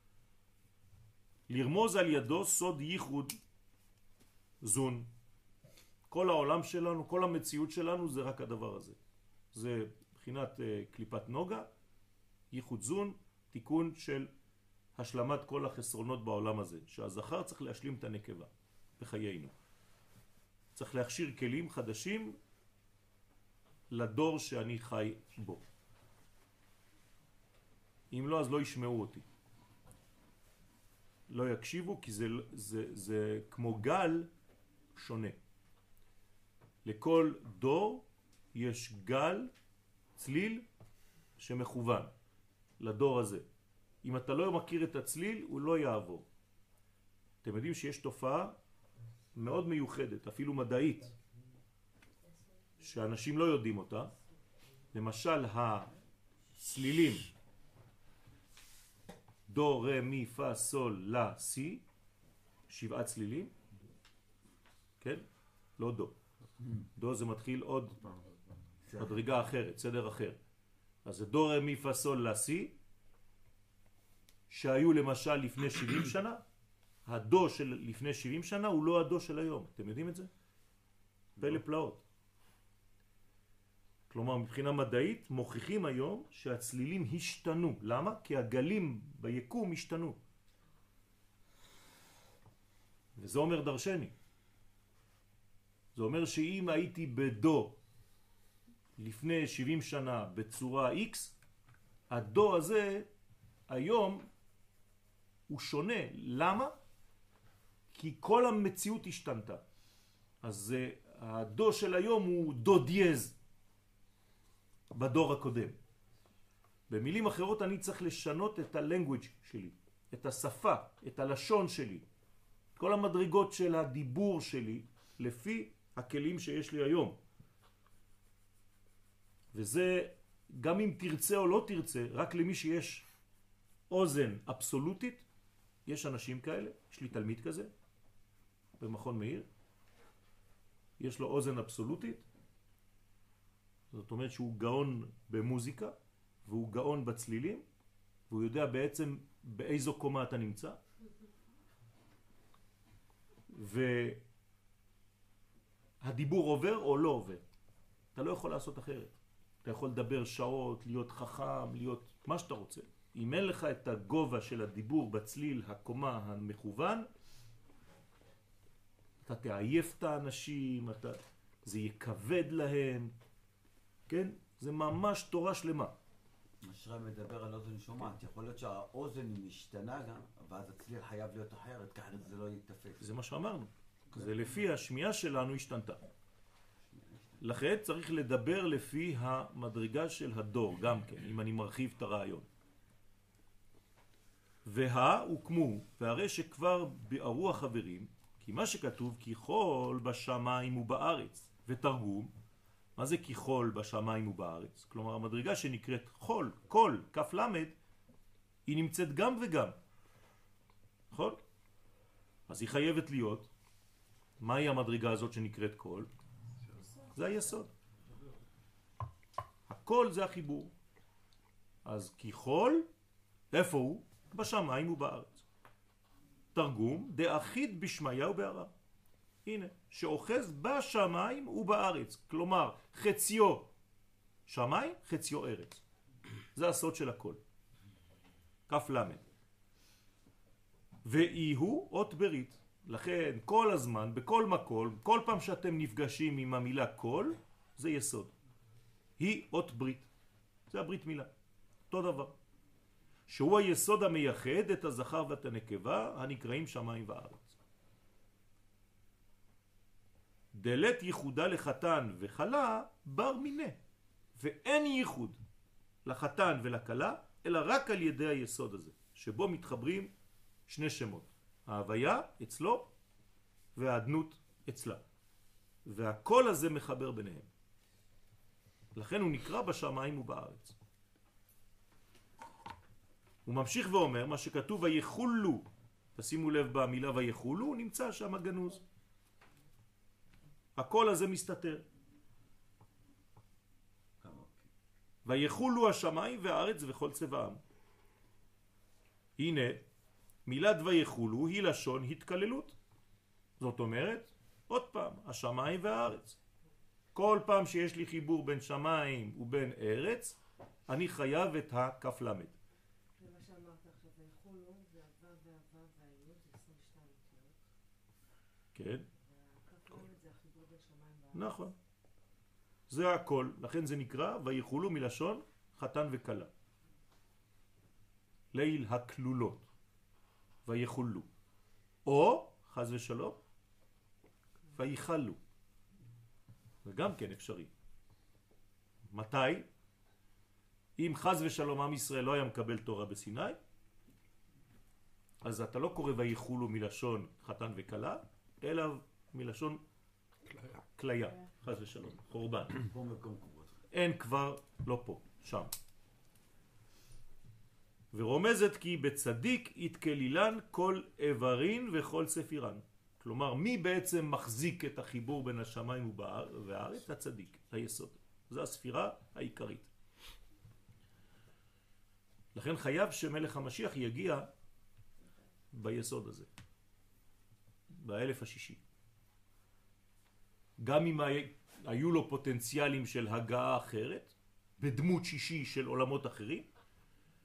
Speaker 1: לרמוז על ידו סוד ייחוד זון. כל העולם שלנו, כל המציאות שלנו זה רק הדבר הזה. זה מבחינת uh, קליפת נוגה, ייחוד זון, תיקון של השלמת כל החסרונות בעולם הזה. שהזכר צריך להשלים את הנקבה בחיינו. צריך להכשיר כלים חדשים לדור שאני חי בו. אם לא, אז לא ישמעו אותי. לא יקשיבו, כי זה, זה, זה כמו גל שונה. לכל דור יש גל, צליל, שמכוון לדור הזה. אם אתה לא מכיר את הצליל, הוא לא יעבור. אתם יודעים שיש תופעה מאוד מיוחדת, אפילו מדעית, שאנשים לא יודעים אותה. למשל, הצלילים, דו, רה, מי, פה, סול, לה, סי, שבעה צלילים, כן? לא דו. דו זה מתחיל עוד מדרגה אחרת, סדר אחר. אז זה דו, רה, מי, פה, סול, לה, סי, שהיו למשל לפני שבעים שנה. הדו של לפני שבעים שנה הוא לא הדו של היום. אתם יודעים את זה? פלא פלאות. כלומר, מבחינה מדעית, מוכיחים היום שהצלילים השתנו. למה? כי הגלים ביקום השתנו. וזה אומר דרשני. זה אומר שאם הייתי בדו לפני שבעים שנה בצורה X, הדו הזה היום הוא שונה. למה? כי כל המציאות השתנתה. אז הדו של היום הוא דו דיאז בדור הקודם. במילים אחרות אני צריך לשנות את הלנגוויג' שלי, את השפה, את הלשון שלי, כל המדרגות של הדיבור שלי לפי הכלים שיש לי היום. וזה גם אם תרצה או לא תרצה, רק למי שיש אוזן אבסולוטית, יש אנשים כאלה, יש לי תלמיד כזה במכון מאיר, יש לו אוזן אבסולוטית, זאת אומרת שהוא גאון במוזיקה, והוא גאון בצלילים, והוא יודע בעצם באיזו קומה אתה נמצא, והדיבור עובר או לא עובר. אתה לא יכול לעשות אחרת. אתה יכול לדבר שעות, להיות חכם, להיות מה שאתה רוצה. אם אין לך את הגובה של הדיבור בצליל הקומה המכוון, אתה תעייף את האנשים, אתה... זה יכבד להם, כן? זה ממש תורה שלמה.
Speaker 5: אשראי מדבר על אוזן שומעת, יכול להיות שהאוזן היא משתנה גם, ואז הצליל חייב להיות אחרת, ככה זה לא יתפס.
Speaker 1: זה מה שאמרנו. זה לפי השמיעה שלנו השתנתה. לכן צריך לדבר לפי המדרגה של הדור, גם כן, אם אני מרחיב את הרעיון. וה הוקמו, והרי שכבר ביארו החברים, כי מה שכתוב ככל בשמיים ובארץ, ותרגום, מה זה ככל בשמיים ובארץ? כלומר המדרגה שנקראת חול, כל, כף למד, היא נמצאת גם וגם. נכון? אז היא חייבת להיות. מהי המדרגה הזאת שנקראת כל? זה היסוד. הכל זה החיבור. אז ככל, איפה הוא? בשמיים ובארץ. תרגום, דאחיד בשמיה ובערה. הנה, שאוחז בשמיים ובארץ. כלומר, חציו שמיים, חציו ארץ. זה הסוד של הכל. כף למד. ואי הוא אות ברית. לכן כל הזמן, בכל מקום, כל פעם שאתם נפגשים עם המילה כל, זה יסוד. היא אות ברית. זה הברית מילה. אותו דבר. שהוא היסוד המייחד את הזכר ואת הנקבה הנקראים שמיים וארץ. דלת ייחודה לחתן וחלה בר מיני. ואין ייחוד לחתן ולכלה, אלא רק על ידי היסוד הזה, שבו מתחברים שני שמות. ההוויה אצלו והאדנות אצלה. והכל הזה מחבר ביניהם. לכן הוא נקרא בשמיים ובארץ. הוא ממשיך ואומר, מה שכתוב ויחולו, תשימו לב במילה ויחולו, הוא נמצא שם גנוז. הכל הזה מסתתר. ויחולו השמיים והארץ וכל צבעם. הנה, מילת ויחולו היא לשון התקללות. זאת אומרת, עוד פעם, השמיים והארץ. כל פעם שיש לי חיבור בין שמיים ובין ארץ, אני חייב את הכף למד.
Speaker 7: זה מה שאמרת עכשיו, ויחולו זה הוו והוו והיוד, זה עשרים ושתיים אותיות.
Speaker 1: כן.
Speaker 7: והכף למד זה החיבור בין שמיים והארץ.
Speaker 1: נכון. זה הכל. לכן זה נקרא ויחולו מלשון חתן וכלה. ליל הכלולות. ויחולו. או, חז ושלום, ויחלו. זה גם כן אפשרי. מתי? אם חז ושלום עם ישראל לא היה מקבל תורה בסיני, אז אתה לא קורא ויחולו מלשון חתן וכלה, אלא מלשון כליה, חז ושלום, חורבן.
Speaker 5: פה מקום קורות.
Speaker 1: אין כבר, לא פה, שם. ורומזת כי בצדיק יתקלילן כל איברין וכל ספירן. כלומר, מי בעצם מחזיק את החיבור בין השמיים והארץ? הצדיק, היסוד. זו הספירה העיקרית. לכן חייב שמלך המשיח יגיע ביסוד הזה, באלף השישי. גם אם היו לו פוטנציאלים של הגעה אחרת, בדמות שישי של עולמות אחרים,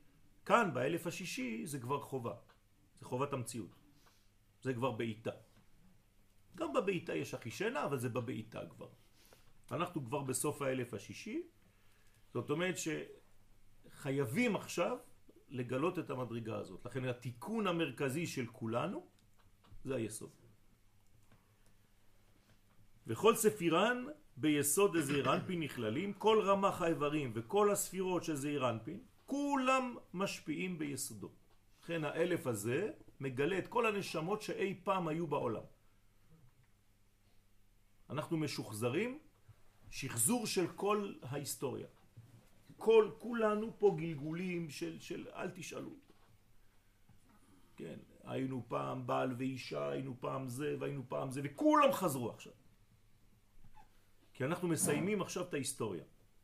Speaker 1: כאן באלף השישי זה כבר חובה, זה חובת המציאות, זה כבר בעיטה. גם בבעיטה יש אחישנה, אבל זה בבעיטה כבר. אנחנו כבר בסוף האלף השישי, זאת אומרת שחייבים עכשיו לגלות את המדרגה הזאת. לכן התיקון המרכזי של כולנו זה היסוד. וכל ספירן ביסוד זעיר אנפין נכללים, כל רמ"ח האיברים וכל הספירות של זעיר אנפין, כולם משפיעים ביסודו. לכן האלף הזה מגלה את כל הנשמות שאי פעם היו בעולם. אנחנו משוחזרים, שחזור של כל ההיסטוריה. כל, כולנו פה גלגולים של, של אל תשאלו. כן, היינו פעם בעל ואישה, היינו פעם זה והיינו פעם זה, וכולם חזרו עכשיו. כי אנחנו מסיימים עכשיו את ההיסטוריה.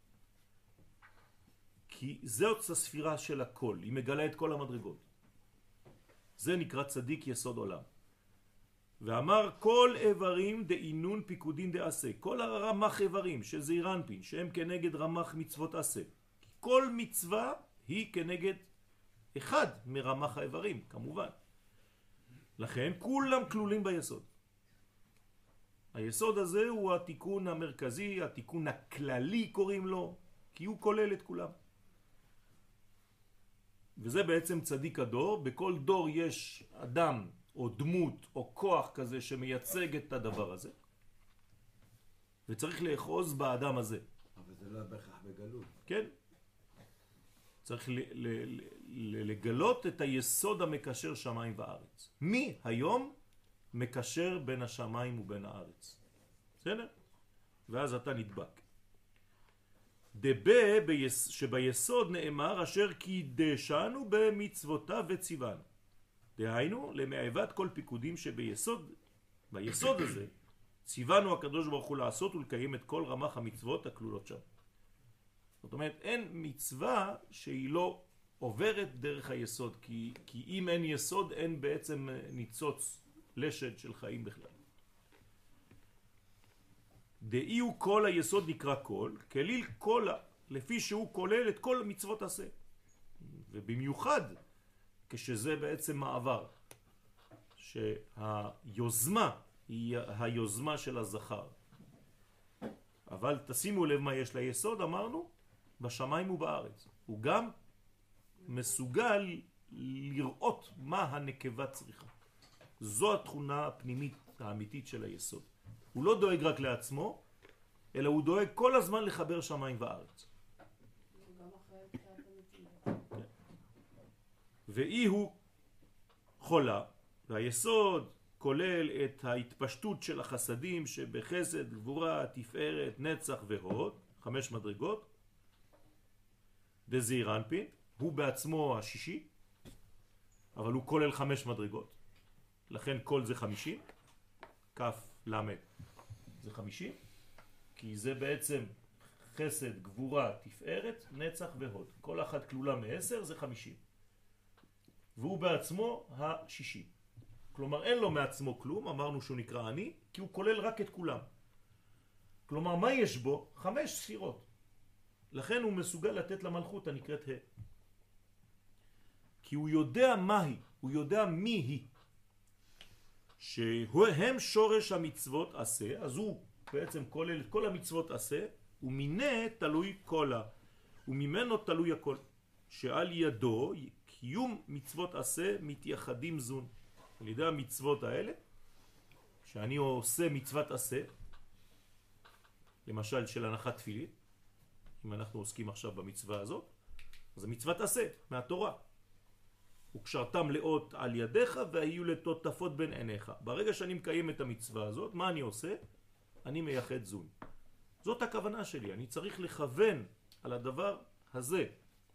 Speaker 1: כי זאת הספירה של הכל, היא מגלה את כל המדרגות. זה נקרא צדיק יסוד עולם. ואמר כל איברים דאינון פיקודין דעשה, כל הרמ"ח איברים של זעיר אנפין, שהם כנגד רמ"ח מצוות עשה. כל מצווה היא כנגד אחד מרמ"ח האיברים, כמובן. לכן כולם כלולים ביסוד. היסוד הזה הוא התיקון המרכזי, התיקון הכללי קוראים לו, כי הוא כולל את כולם. וזה בעצם צדיק הדור. בכל דור יש אדם או דמות או כוח כזה שמייצג את הדבר הזה, וצריך לאחוז באדם הזה.
Speaker 5: אבל זה לא בהכרח בגלות.
Speaker 1: כן? צריך ל- ל- ל- לגלות את היסוד המקשר שמיים וארץ. מי היום מקשר בין השמיים ובין הארץ? בסדר? ואז אתה נדבק. דבה ביס... שביסוד נאמר אשר קידשנו במצוותיו וציוונו. דהיינו למעיבת כל פיקודים שביסוד, ביסוד הזה ציוונו הקדוש ברוך הוא לעשות ולקיים את כל רמ"ח המצוות הכלולות שם. זאת אומרת, אין מצווה שהיא לא עוברת דרך היסוד, כי, כי אם אין יסוד אין בעצם ניצוץ לשד של חיים בכלל. דאי הוא כל היסוד נקרא כל, כליל כל, לפי שהוא כולל את כל מצוות עשה. ובמיוחד כשזה בעצם מעבר, שהיוזמה היא היוזמה של הזכר. אבל תשימו לב מה יש ליסוד, אמרנו, בשמיים ובארץ. הוא גם מסוגל לראות מה הנקבה צריכה. זו התכונה הפנימית האמיתית של היסוד. הוא לא דואג רק לעצמו, אלא הוא דואג כל הזמן לחבר שמיים וארץ.
Speaker 6: גם אחרי תחיית המתים.
Speaker 1: ואי הוא חולה, והיסוד כולל את ההתפשטות של החסדים שבחסד, גבורה, תפארת, נצח והוד, חמש מדרגות. דזעיר אנפין, הוא בעצמו השישי, אבל הוא כולל חמש מדרגות. לכן כל זה חמישים, כף למד זה חמישים, כי זה בעצם חסד, גבורה, תפארת, נצח והוד. כל אחת כלולה מעשר זה חמישים. והוא בעצמו השישי. כלומר אין לו מעצמו כלום, אמרנו שהוא נקרא אני, כי הוא כולל רק את כולם. כלומר מה יש בו? חמש ספירות. לכן הוא מסוגל לתת למלכות הנקראת ה'. כי הוא יודע מה היא, הוא יודע מי היא. שהם שורש המצוות עשה, אז הוא בעצם כולל את כל המצוות עשה, ומיני תלוי קולה, וממנו תלוי הכל. שעל ידו קיום מצוות עשה מתייחדים זון. על ידי המצוות האלה, שאני עושה מצוות עשה, למשל של הנחת תפילין, אם אנחנו עוסקים עכשיו במצווה הזאת, אז המצוות עשה מהתורה. וקשרתם לאות על ידיך והיו לטוטפות בין עיניך. ברגע שאני מקיים את המצווה הזאת, מה אני עושה? אני מייחד זון. זאת הכוונה שלי, אני צריך לכוון על הדבר הזה.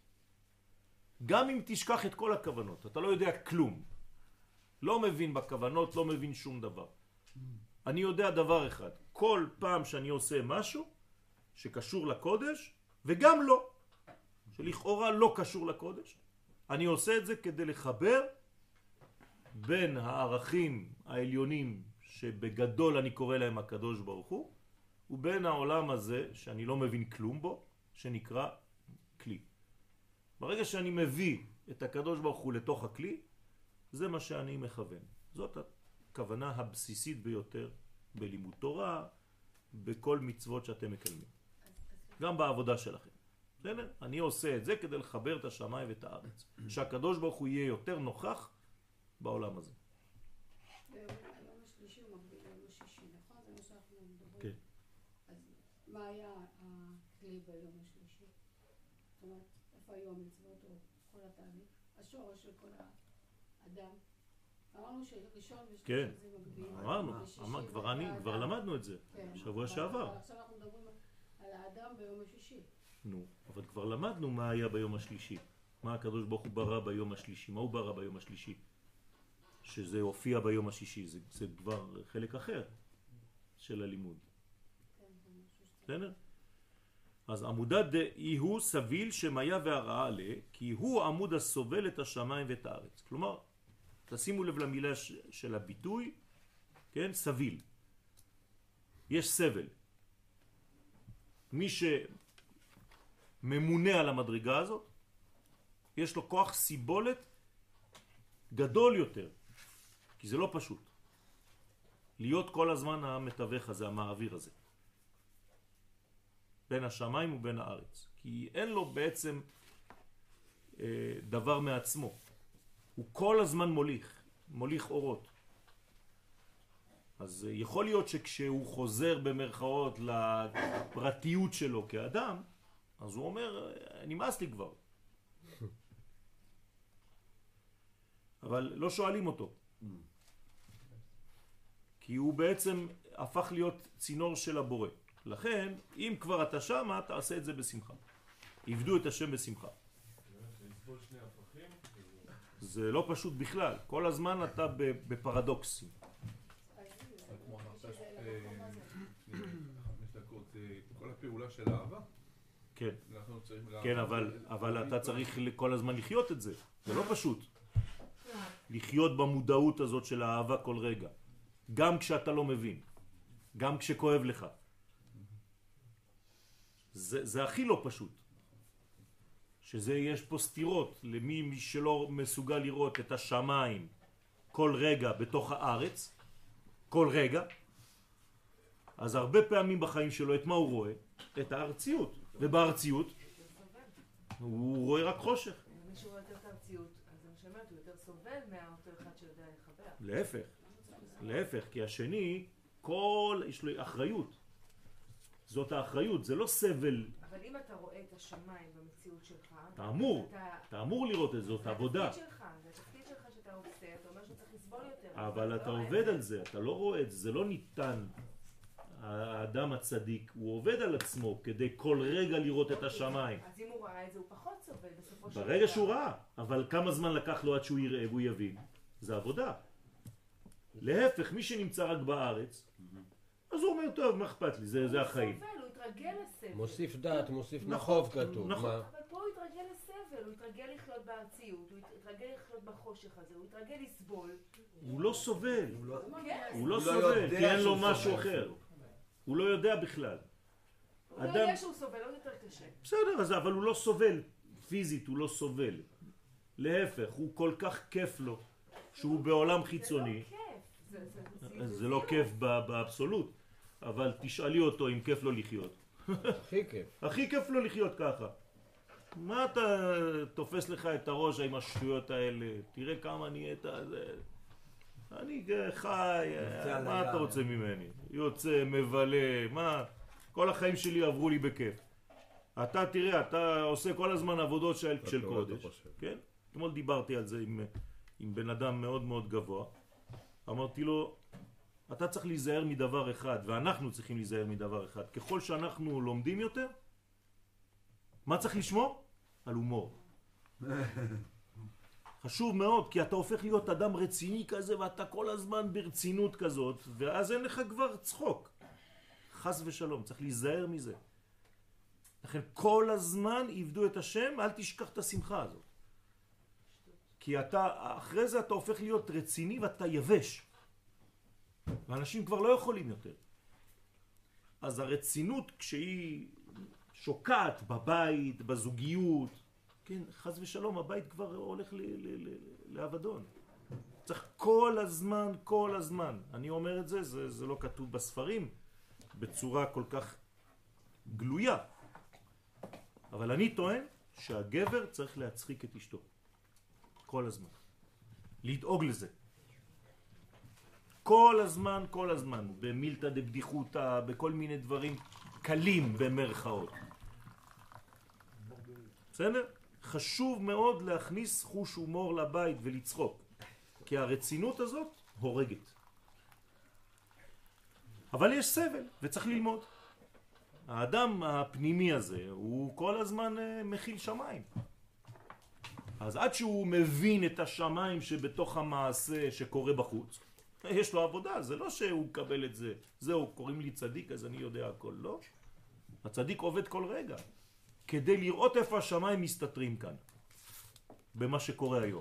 Speaker 1: גם אם תשכח את כל הכוונות, אתה לא יודע כלום. לא מבין בכוונות, לא מבין שום דבר. אני יודע דבר אחד, כל פעם שאני עושה משהו שקשור לקודש, וגם לא, שלכאורה לא קשור לקודש, אני עושה את זה כדי לחבר בין הערכים העליונים שבגדול אני קורא להם הקדוש ברוך הוא, ובין העולם הזה שאני לא מבין כלום בו, שנקרא כלי. ברגע שאני מביא את הקדוש ברוך הוא לתוך הכלי, זה מה שאני מכוון. זאת הכוונה הבסיסית ביותר בלימוד תורה, בכל מצוות שאתם מקיימים. גם בעבודה שלכם. בסדר? אני עושה את זה כדי לחבר את השמיים ואת הארץ. שהקדוש ברוך הוא יהיה יותר נוכח בעולם הזה.
Speaker 6: היום השלישי הוא מקביל ליום השישי, נכון? זה מה שאנחנו מדברים.
Speaker 1: כן.
Speaker 6: אז מה היה הכלי ביום השלישי? זאת אומרת, איפה היו המצוות או כל התהליך? השורש של כל האדם. אמרנו שראשון ושלישי
Speaker 1: כן.
Speaker 6: זה מקביל.
Speaker 1: אמרנו,
Speaker 6: ושישי
Speaker 1: אמר,
Speaker 6: זה
Speaker 1: כבר, אני,
Speaker 6: האדם.
Speaker 1: כבר למדנו את זה,
Speaker 6: כן.
Speaker 1: שבוע
Speaker 6: אבל-
Speaker 1: שעבר.
Speaker 6: אבל עכשיו אנחנו מדברים על האדם ביום השישי.
Speaker 1: נו, אבל כבר למדנו מה היה ביום השלישי. מה הקדוש ברוך הוא ברא ביום השלישי. מה הוא ברא ביום השלישי? שזה הופיע ביום השישי. זה, זה כבר חלק אחר של הלימוד.
Speaker 6: כן, זה משהו שצריך.
Speaker 1: בסדר? אז עמודה דאי הוא סביל שמיה והרעה עלה, כי הוא עמוד הסובל את השמיים ואת הארץ. כלומר, תשימו לב למילה ש- של הביטוי, כן? סביל. יש סבל. מי שממונה על המדרגה הזאת, יש לו כוח סיבולת גדול יותר, כי זה לא פשוט. להיות כל הזמן המתווך הזה, המעביר הזה. בין השמיים ובין הארץ. כי אין לו בעצם אה, דבר מעצמו. הוא כל הזמן מוליך, מוליך אורות. אז אה, יכול להיות שכשהוא חוזר במרכאות לפרטיות שלו כאדם, אז הוא אומר, נמאס לי כבר. אבל לא שואלים אותו. כי הוא בעצם הפך להיות צינור של הבורא. לכן, אם כבר אתה שמה, תעשה את זה בשמחה. עבדו את השם בשמחה. זה לא פשוט בכלל. כל הזמן אתה בפרדוקסים.
Speaker 8: כמו אמרת, חמש דקות, כל הפעולה של האהבה,
Speaker 1: כן.
Speaker 8: אנחנו צריכים...
Speaker 1: כן, אבל, אבל אתה צריך כל הזמן לחיות את זה. זה לא פשוט. לחיות במודעות הזאת של האהבה כל רגע. גם כשאתה לא מבין. גם כשכואב לך. זה, זה הכי לא פשוט. שזה יש פה סתירות למי מי שלא מסוגל לראות את השמיים כל רגע בתוך הארץ, כל רגע, אז הרבה פעמים בחיים שלו את מה הוא רואה? את הארציות. ובארציות הוא רואה רק חושך.
Speaker 7: מי שרואה יותר את הארציות, אז אני שאומרת, הוא יותר סובל מאותו אחד שיודע לחבר.
Speaker 1: להפך. להפך, כי השני, כל, יש לו אחריות. זאת האחריות, זה לא סבל.
Speaker 7: אבל אם אתה רואה את השמיים במציאות שלך,
Speaker 1: אתה אמור,
Speaker 7: אתה...
Speaker 1: אתה אמור לראות את זה, זאת עבודה.
Speaker 7: זה התפקיד שלך, זה התפקיד שלך שאתה עושה, אתה אומר שצריך לסבול יותר.
Speaker 1: אבל אתה עובד על זה, אתה לא רואה את זה, זה לא ניתן. האדם הצדיק, הוא עובד על עצמו כדי כל רגע לראות את השמיים.
Speaker 7: אז אם הוא ראה את זה, הוא פחות סובל בסופו של דבר.
Speaker 1: ברגע שהוא ראה, אבל כמה זמן לקח לו עד שהוא יראה והוא יבין? זה עבודה. להפך, מי שנמצא רק בארץ, אז הוא אומר, טוב, מה אכפת לי, זה, זה החיים.
Speaker 7: הוא סובל, הוא התרגל לסבל.
Speaker 2: מוסיף דת, מוסיף
Speaker 1: נכון,
Speaker 2: מחוב כתוב.
Speaker 1: נכון.
Speaker 2: מה?
Speaker 7: אבל פה הוא התרגל לסבל, הוא התרגל לחיות בארציות, הוא התרגל לחיות בחושך הזה, הוא התרגל לסבול.
Speaker 1: הוא לא סובל,
Speaker 7: כן,
Speaker 1: הוא לא
Speaker 2: הוא לא
Speaker 1: סובל,
Speaker 2: יודע
Speaker 1: כי אין לו
Speaker 2: שהוא
Speaker 1: משהו
Speaker 2: סובל.
Speaker 1: אחר. הוא לא יודע בכלל.
Speaker 7: הוא לא יודע שהוא סובל, הוא יותר קשה.
Speaker 1: בסדר, אז, אבל הוא לא סובל, פיזית הוא לא סובל. להפך, הוא כל כך כיף לו, שהוא בעולם חיצוני.
Speaker 7: זה לא כיף. זה- זה- זה-
Speaker 1: זה לא כיף ב- באבסולוט, אבל תשאלי אותו אם כיף לו לחיות.
Speaker 2: הכי כיף.
Speaker 1: הכי כיף לו לחיות ככה. מה אתה תופס לך את הראש עם השטויות האלה? תראה כמה נהיית... זה... אני חי, מה אתה רוצה ממני? יוצא, מבלה, מה? כל החיים שלי עברו לי בכיף. אתה תראה, אתה עושה כל הזמן עבודות של, של
Speaker 2: אתה
Speaker 1: קודש.
Speaker 2: חושב.
Speaker 1: כן? אתמול דיברתי על זה עם, עם בן אדם מאוד מאוד גבוה. אמרתי לו, אתה צריך להיזהר מדבר אחד, ואנחנו צריכים להיזהר מדבר אחד. ככל שאנחנו לומדים יותר, מה צריך לשמור? על הומור. חשוב מאוד, כי אתה הופך להיות אדם רציני כזה, ואתה כל הזמן ברצינות כזאת, ואז אין לך כבר צחוק. חס ושלום, צריך להיזהר מזה. לכן כל הזמן עבדו את השם, אל תשכח את השמחה הזאת. כי אתה, אחרי זה אתה הופך להיות רציני ואתה יבש. ואנשים כבר לא יכולים יותר. אז הרצינות כשהיא שוקעת בבית, בזוגיות, כן, חס ושלום, הבית כבר הולך ל- ל- ל- לאבדון. צריך כל הזמן, כל הזמן. אני אומר את זה, זה, זה לא כתוב בספרים בצורה כל כך גלויה. אבל אני טוען שהגבר צריך להצחיק את אשתו. כל הזמן. לדאוג לזה. כל הזמן, כל הזמן. במילתא דבדיחותא, בכל מיני דברים קלים במרכאות. בסדר? חשוב מאוד להכניס חוש הומור לבית ולצחוק. כי הרצינות הזאת הורגת. אבל יש סבל וצריך ללמוד. האדם הפנימי הזה הוא כל הזמן מכיל שמיים. אז עד שהוא מבין את השמיים שבתוך המעשה שקורה בחוץ, יש לו עבודה. זה לא שהוא מקבל את זה. זהו, קוראים לי צדיק אז אני יודע הכל. לא. הצדיק עובד כל רגע כדי לראות איפה השמיים מסתתרים כאן במה שקורה היום.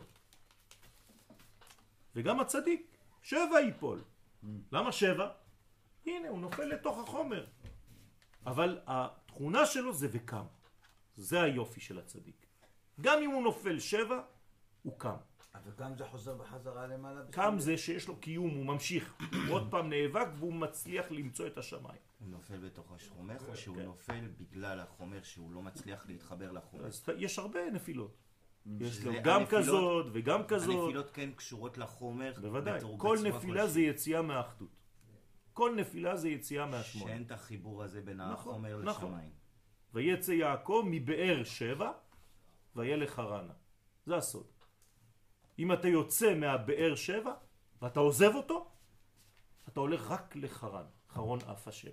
Speaker 1: וגם הצדיק שבע ייפול. למה שבע? הנה הוא נופל לתוך החומר. אבל התכונה שלו זה וקם. זה היופי של הצדיק. גם אם הוא נופל שבע, הוא קם.
Speaker 5: אבל גם זה חוזר בחזרה למעלה?
Speaker 1: קם זה שיש לו קיום, הוא ממשיך. הוא עוד פעם נאבק והוא מצליח למצוא את השמיים.
Speaker 9: הוא נופל בתוך השחומר או שהוא נופל בגלל החומר שהוא לא מצליח להתחבר לחומר?
Speaker 1: אז יש הרבה נפילות. יש לו
Speaker 9: שזה
Speaker 1: גם
Speaker 9: הנפילות-
Speaker 1: כזאת וגם כזאת.
Speaker 9: הנפילות כן קשורות לחומר?
Speaker 1: בוודאי.
Speaker 9: בתור-
Speaker 1: כל
Speaker 9: בצורה
Speaker 1: נפילה
Speaker 9: כלשהי.
Speaker 1: זה יציאה מהאחדות. כל נפילה זה יציאה מהשמונה.
Speaker 9: שאין את החיבור הזה בין
Speaker 1: נכון,
Speaker 9: החומר
Speaker 1: נכון.
Speaker 9: לשמיים.
Speaker 1: ויצא יעקב מבאר שבע וילך חרנה. זה הסוד. אם אתה יוצא מהבאר שבע ואתה עוזב אותו, אתה הולך רק לחרן. חרון אף השם.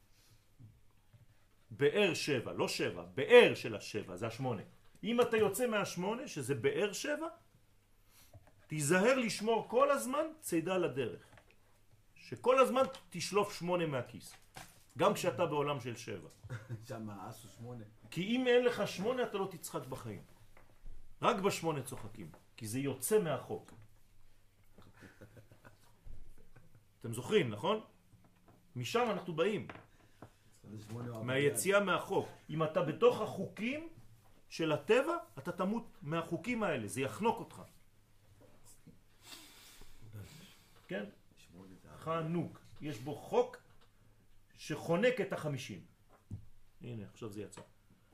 Speaker 1: באר שבע, לא שבע, באר של השבע, זה השמונה. אם אתה יוצא מהשמונה, שזה באר שבע, תיזהר לשמור כל הזמן צידה לדרך. שכל הזמן תשלוף שמונה מהכיס. גם כשאתה בעולם של שבע.
Speaker 5: שם עשו שמונה.
Speaker 1: כי אם אין לך שמונה אתה לא תצחק בחיים. רק בשמונה צוחקים. כי זה יוצא מהחוק. אתם זוכרים, נכון? משם אנחנו באים.
Speaker 5: זה שמונה או
Speaker 1: מהיציאה מהחוק. אם אתה בתוך החוקים של הטבע, אתה תמות מהחוקים האלה. זה יחנוק אותך. כן?
Speaker 5: שמונה זה
Speaker 1: חנוק. יש בו חוק שחונק את החמישים. הנה, עכשיו זה יצא.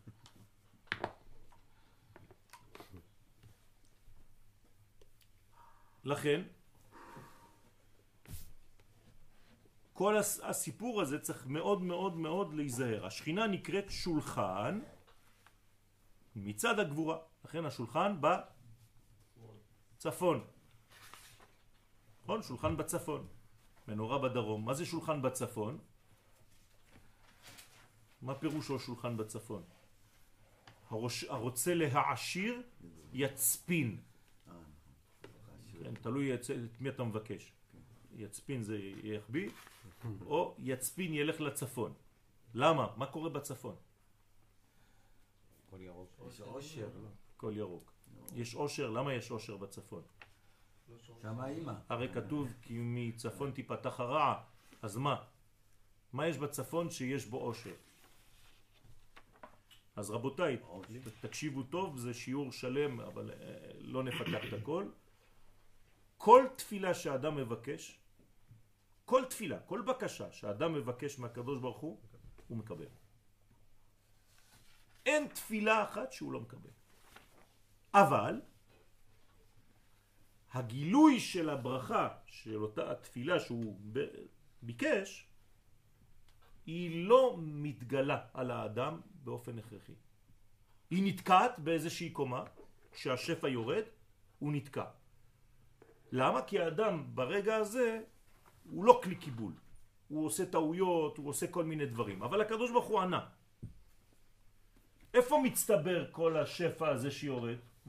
Speaker 1: לכן, כל הס- הסיפור הזה צריך מאוד מאוד מאוד להיזהר. השכינה נקראת שולחן מצד הגבורה. לכן השולחן בצפון. נכון? שולחן בצפון. מנורה בדרום. מה זה שולחן בצפון? מה פירושו שולחן בצפון? הראש, הרוצה להעשיר יצפין. כן, תלוי את מי אתה מבקש. יצפין זה יחביא, או יצפין ילך לצפון. למה? מה קורה בצפון?
Speaker 2: כל ירוק.
Speaker 5: יש עושר.
Speaker 1: כל ירוק. יש עושר, למה יש עושר בצפון?
Speaker 5: שם האמא.
Speaker 1: הרי כתוב כי מצפון תיפתח הרע, אז מה? מה יש בצפון שיש בו עושר? אז רבותיי, תקשיבו טוב, זה שיעור שלם, אבל לא נפתח את הכל. כל תפילה שאדם מבקש, כל תפילה, כל בקשה שאדם מבקש מהקדוש ברוך הוא, הוא מקבל. אין תפילה אחת שהוא לא מקבל. אבל הגילוי של הברכה של אותה התפילה שהוא ביקש, היא לא מתגלה על האדם באופן הכרחי. היא נתקעת באיזושהי קומה, כשהשפע יורד, הוא נתקע. למה? כי האדם ברגע הזה הוא לא כלי קיבול. הוא עושה טעויות, הוא עושה כל מיני דברים. אבל הקדוש ברוך הוא ענה. איפה מצטבר כל השפע הזה שיורד?